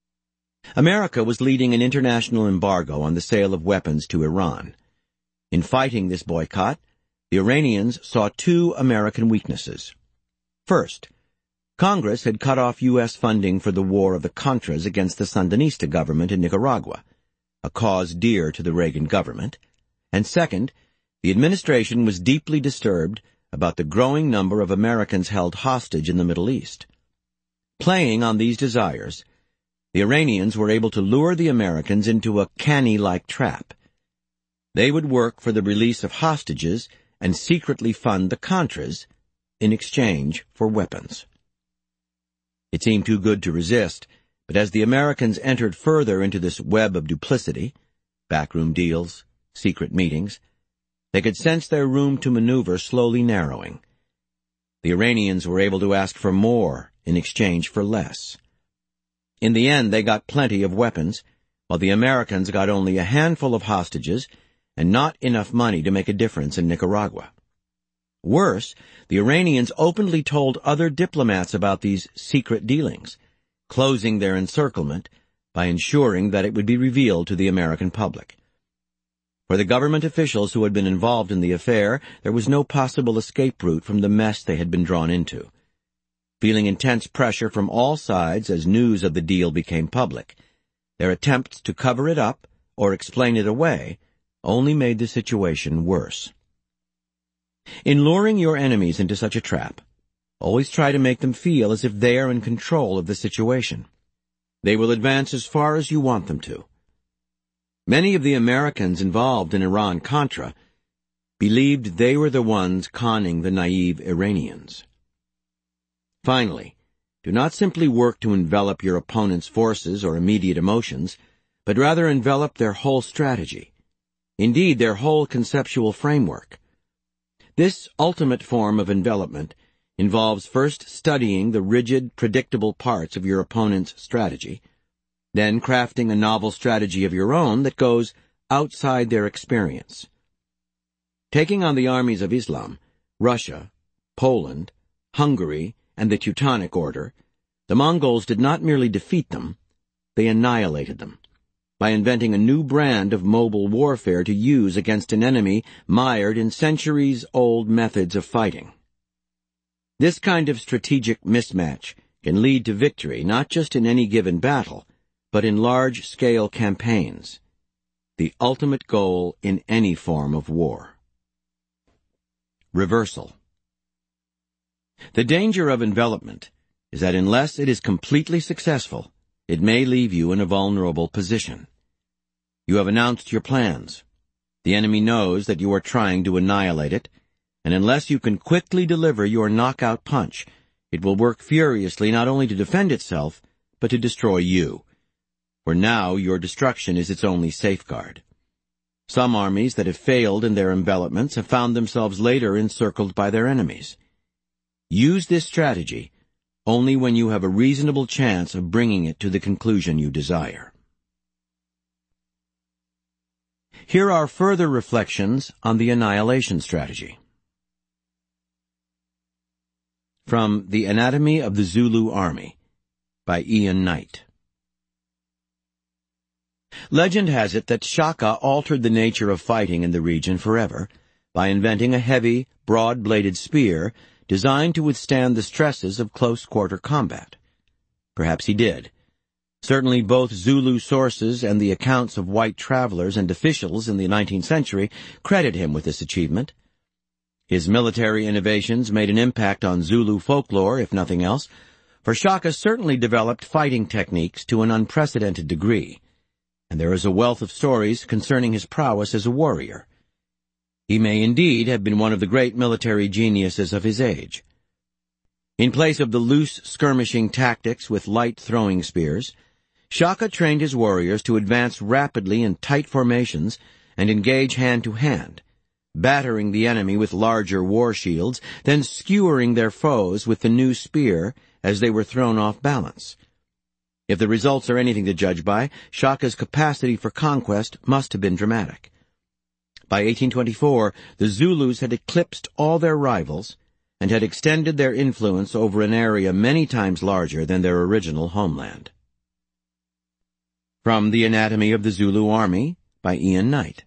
Speaker 1: America was leading an international embargo on the sale of weapons to Iran. In fighting this boycott, the Iranians saw two American weaknesses. First, Congress had cut off U S funding for the war of the Contras against the Sandinista government in Nicaragua, a cause dear to the Reagan government. And second, the administration was deeply disturbed about the growing number of Americans held hostage in the Middle East. Playing on these desires, the Iranians were able to lure the Americans into a canny-like trap. They would work for the release of hostages and secretly fund the Contras in exchange for weapons. It seemed too good to resist, but as the Americans entered further into this web of duplicity, backroom deals, secret meetings, they could sense their room to maneuver slowly narrowing. The Iranians were able to ask for more in exchange for less. In the end, they got plenty of weapons, while the Americans got only a handful of hostages and not enough money to make a difference in Nicaragua. Worse, the Iranians openly told other diplomats about these secret dealings, closing their encirclement by ensuring that it would be revealed to the American public. For the government officials who had been involved in the affair, there was no possible escape route from the mess they had been drawn into. Feeling intense pressure from all sides as news of the deal became public, their attempts to cover it up or explain it away only made the situation worse. In luring your enemies into such a trap, always try to make them feel as if they are in control of the situation. They will advance as far as you want them to. Many of the Americans involved in Iran-Contra believed they were the ones conning the naive Iranians. Finally, do not simply work to envelop your opponent's forces or immediate emotions, but rather envelop their whole strategy, indeed their whole conceptual framework. This ultimate form of envelopment involves first studying the rigid, predictable parts of your opponent's strategy, then crafting a novel strategy of your own that goes outside their experience. Taking on the armies of Islam, Russia, Poland, Hungary, and the Teutonic Order, the Mongols did not merely defeat them, they annihilated them, by inventing a new brand of mobile warfare to use against an enemy mired in centuries-old methods of fighting. This kind of strategic mismatch can lead to victory not just in any given battle, but in large-scale campaigns, the ultimate goal in any form of war. Reversal. The danger of envelopment is that unless it is completely successful, it may leave you in a vulnerable position. You have announced your plans. The enemy knows that you are trying to annihilate it, and unless you can quickly deliver your knockout punch, it will work furiously not only to defend itself, but to destroy you. For now your destruction is its only safeguard. Some armies that have failed in their envelopments have found themselves later encircled by their enemies. Use this strategy only when you have a reasonable chance of bringing it to the conclusion you desire. Here are further reflections on the annihilation strategy. From The Anatomy of the Zulu Army, by Ian Knight. Legend has it that Shaka altered the nature of fighting in the region forever by inventing a heavy, broad-bladed spear designed to withstand the stresses of close-quarter combat. Perhaps he did. Certainly both Zulu sources and the accounts of white travelers and officials in the nineteenth century credit him with this achievement. His military innovations made an impact on Zulu folklore, if nothing else, for Shaka certainly developed fighting techniques to an unprecedented degree, and there is a wealth of stories concerning his prowess as a warrior. He may indeed have been one of the great military geniuses of his age. In place of the loose skirmishing tactics with light throwing spears, Shaka trained his warriors to advance rapidly in tight formations and engage hand-to-hand, battering the enemy with larger war shields, then skewering their foes with the new spear as they were thrown off balance. If the results are anything to judge by, Shaka's capacity for conquest must have been dramatic. By eighteen twenty-four, the Zulus had eclipsed all their rivals and had extended their influence over an area many times larger than their original homeland. From The Anatomy of the Zulu Army, by Ian Knight.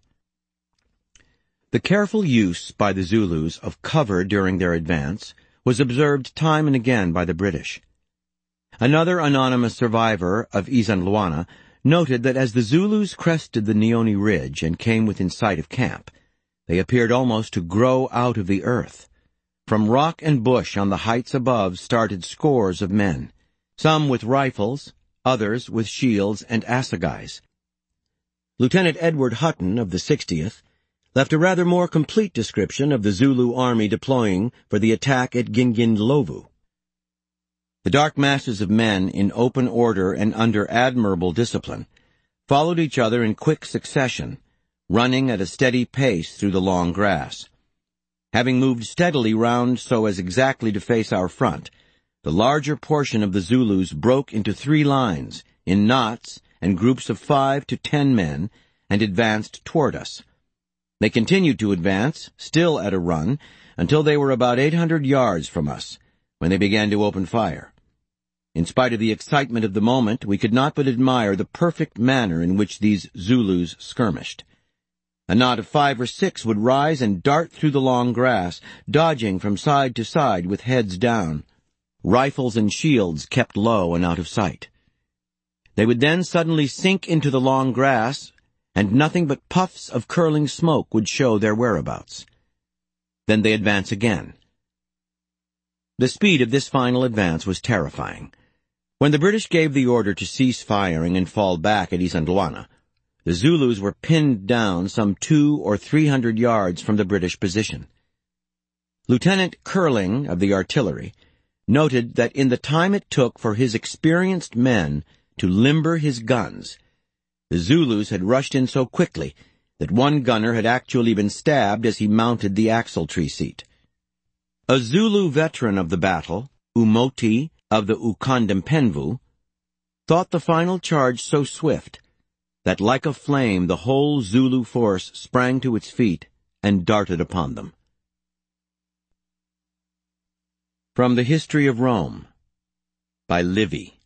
Speaker 1: The careful use by the Zulus of cover during their advance was observed time and again by the British. Another anonymous survivor of Isandlwana noted that as the Zulus crested the Nioni Ridge and came within sight of camp, they appeared almost to grow out of the earth. From rock and bush on the heights above started scores of men, some with rifles, others with shields and assegais. Lieutenant Edward Hutton of the sixtieth left a rather more complete description of the Zulu army deploying for the attack at Gingindlovu. The dark masses of men in open order and under admirable discipline followed each other in quick succession, running at a steady pace through the long grass. Having moved steadily round so as exactly to face our front, the larger portion of the Zulus broke into three lines, in knots and groups of five to ten men, and advanced toward us. They continued to advance, still at a run, until they were about eight hundred yards from us, when they began to open fire. In spite of the excitement of the moment, we could not but admire the perfect manner in which these Zulus skirmished. A knot of five or six would rise and dart through the long grass, dodging from side to side with heads down, rifles and shields kept low and out of sight. They would then suddenly sink into the long grass, and nothing but puffs of curling smoke would show their whereabouts. Then they advance again. The speed of this final advance was terrifying. When the British gave the order to cease firing and fall back at Isandlwana, the Zulus were pinned down some two or three hundred yards from the British position. Lieutenant Curling of the artillery noted that in the time it took for his experienced men to limber his guns, the Zulus had rushed in so quickly that one gunner had actually been stabbed as he mounted the axle-tree seat. A Zulu veteran of the battle, Umoti of the Ukondimpenvu, thought the final charge so swift that like a flame the whole Zulu force sprang to its feet and darted upon them. From the History of Rome, by Livy.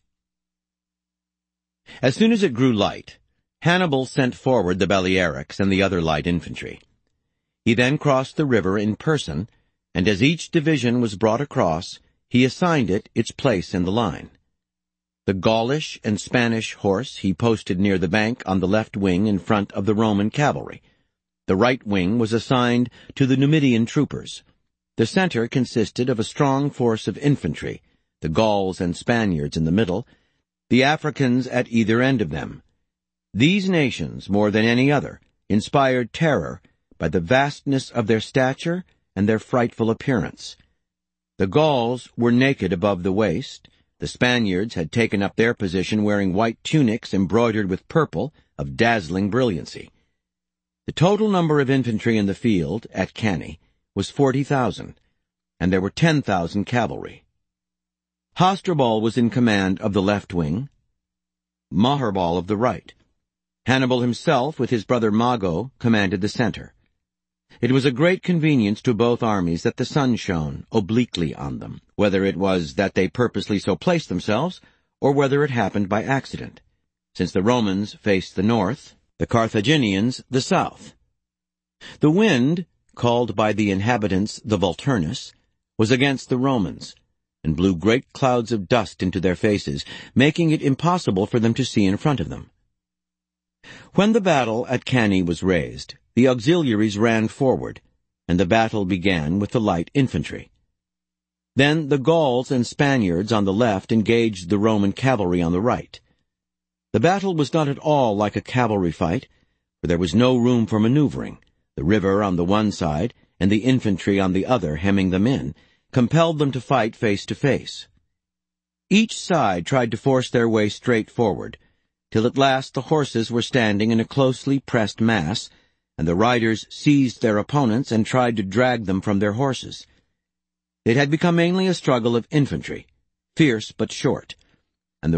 Speaker 1: As soon as it grew light, Hannibal sent forward the Balearics and the other light infantry. He then crossed the river in person, and as each division was brought across, he assigned it its place in the line. The Gaulish and Spanish horse he posted near the bank on the left wing in front of the Roman cavalry. The right wing was assigned to the Numidian troopers. The center consisted of a strong force of infantry, the Gauls and Spaniards in the middle, the Africans at either end of them. These nations, more than any other, inspired terror by the vastness of their stature and their frightful appearance. The Gauls were naked above the waist. The Spaniards had taken up their position wearing white tunics embroidered with purple of dazzling brilliancy. The total number of infantry in the field, at Cannae, was forty thousand, and there were ten thousand cavalry. Hasdrubal was in command of the left wing, Maharbal of the right. Hannibal himself, with his brother Mago, commanded the center. It was a great convenience to both armies that the sun shone obliquely on them, whether it was that they purposely so placed themselves, or whether it happened by accident, since the Romans faced the north, the Carthaginians the south. The wind, called by the inhabitants the Vulturnus, was against the Romans, and blew great clouds of dust into their faces, making it impossible for them to see in front of them. When the battle at Cannae was raised, the auxiliaries ran forward, and the battle began with the light infantry. Then the Gauls and Spaniards on the left engaged the Roman cavalry on the right. The battle was not at all like a cavalry fight, for there was no room for maneuvering. The river on the one side, and the infantry on the other hemming them in, compelled them to fight face to face. Each side tried to force their way straight forward, till at last the horses were standing in a closely pressed mass, and the riders seized their opponents and tried to drag them from their horses. It had become mainly a struggle of infantry, fierce but short,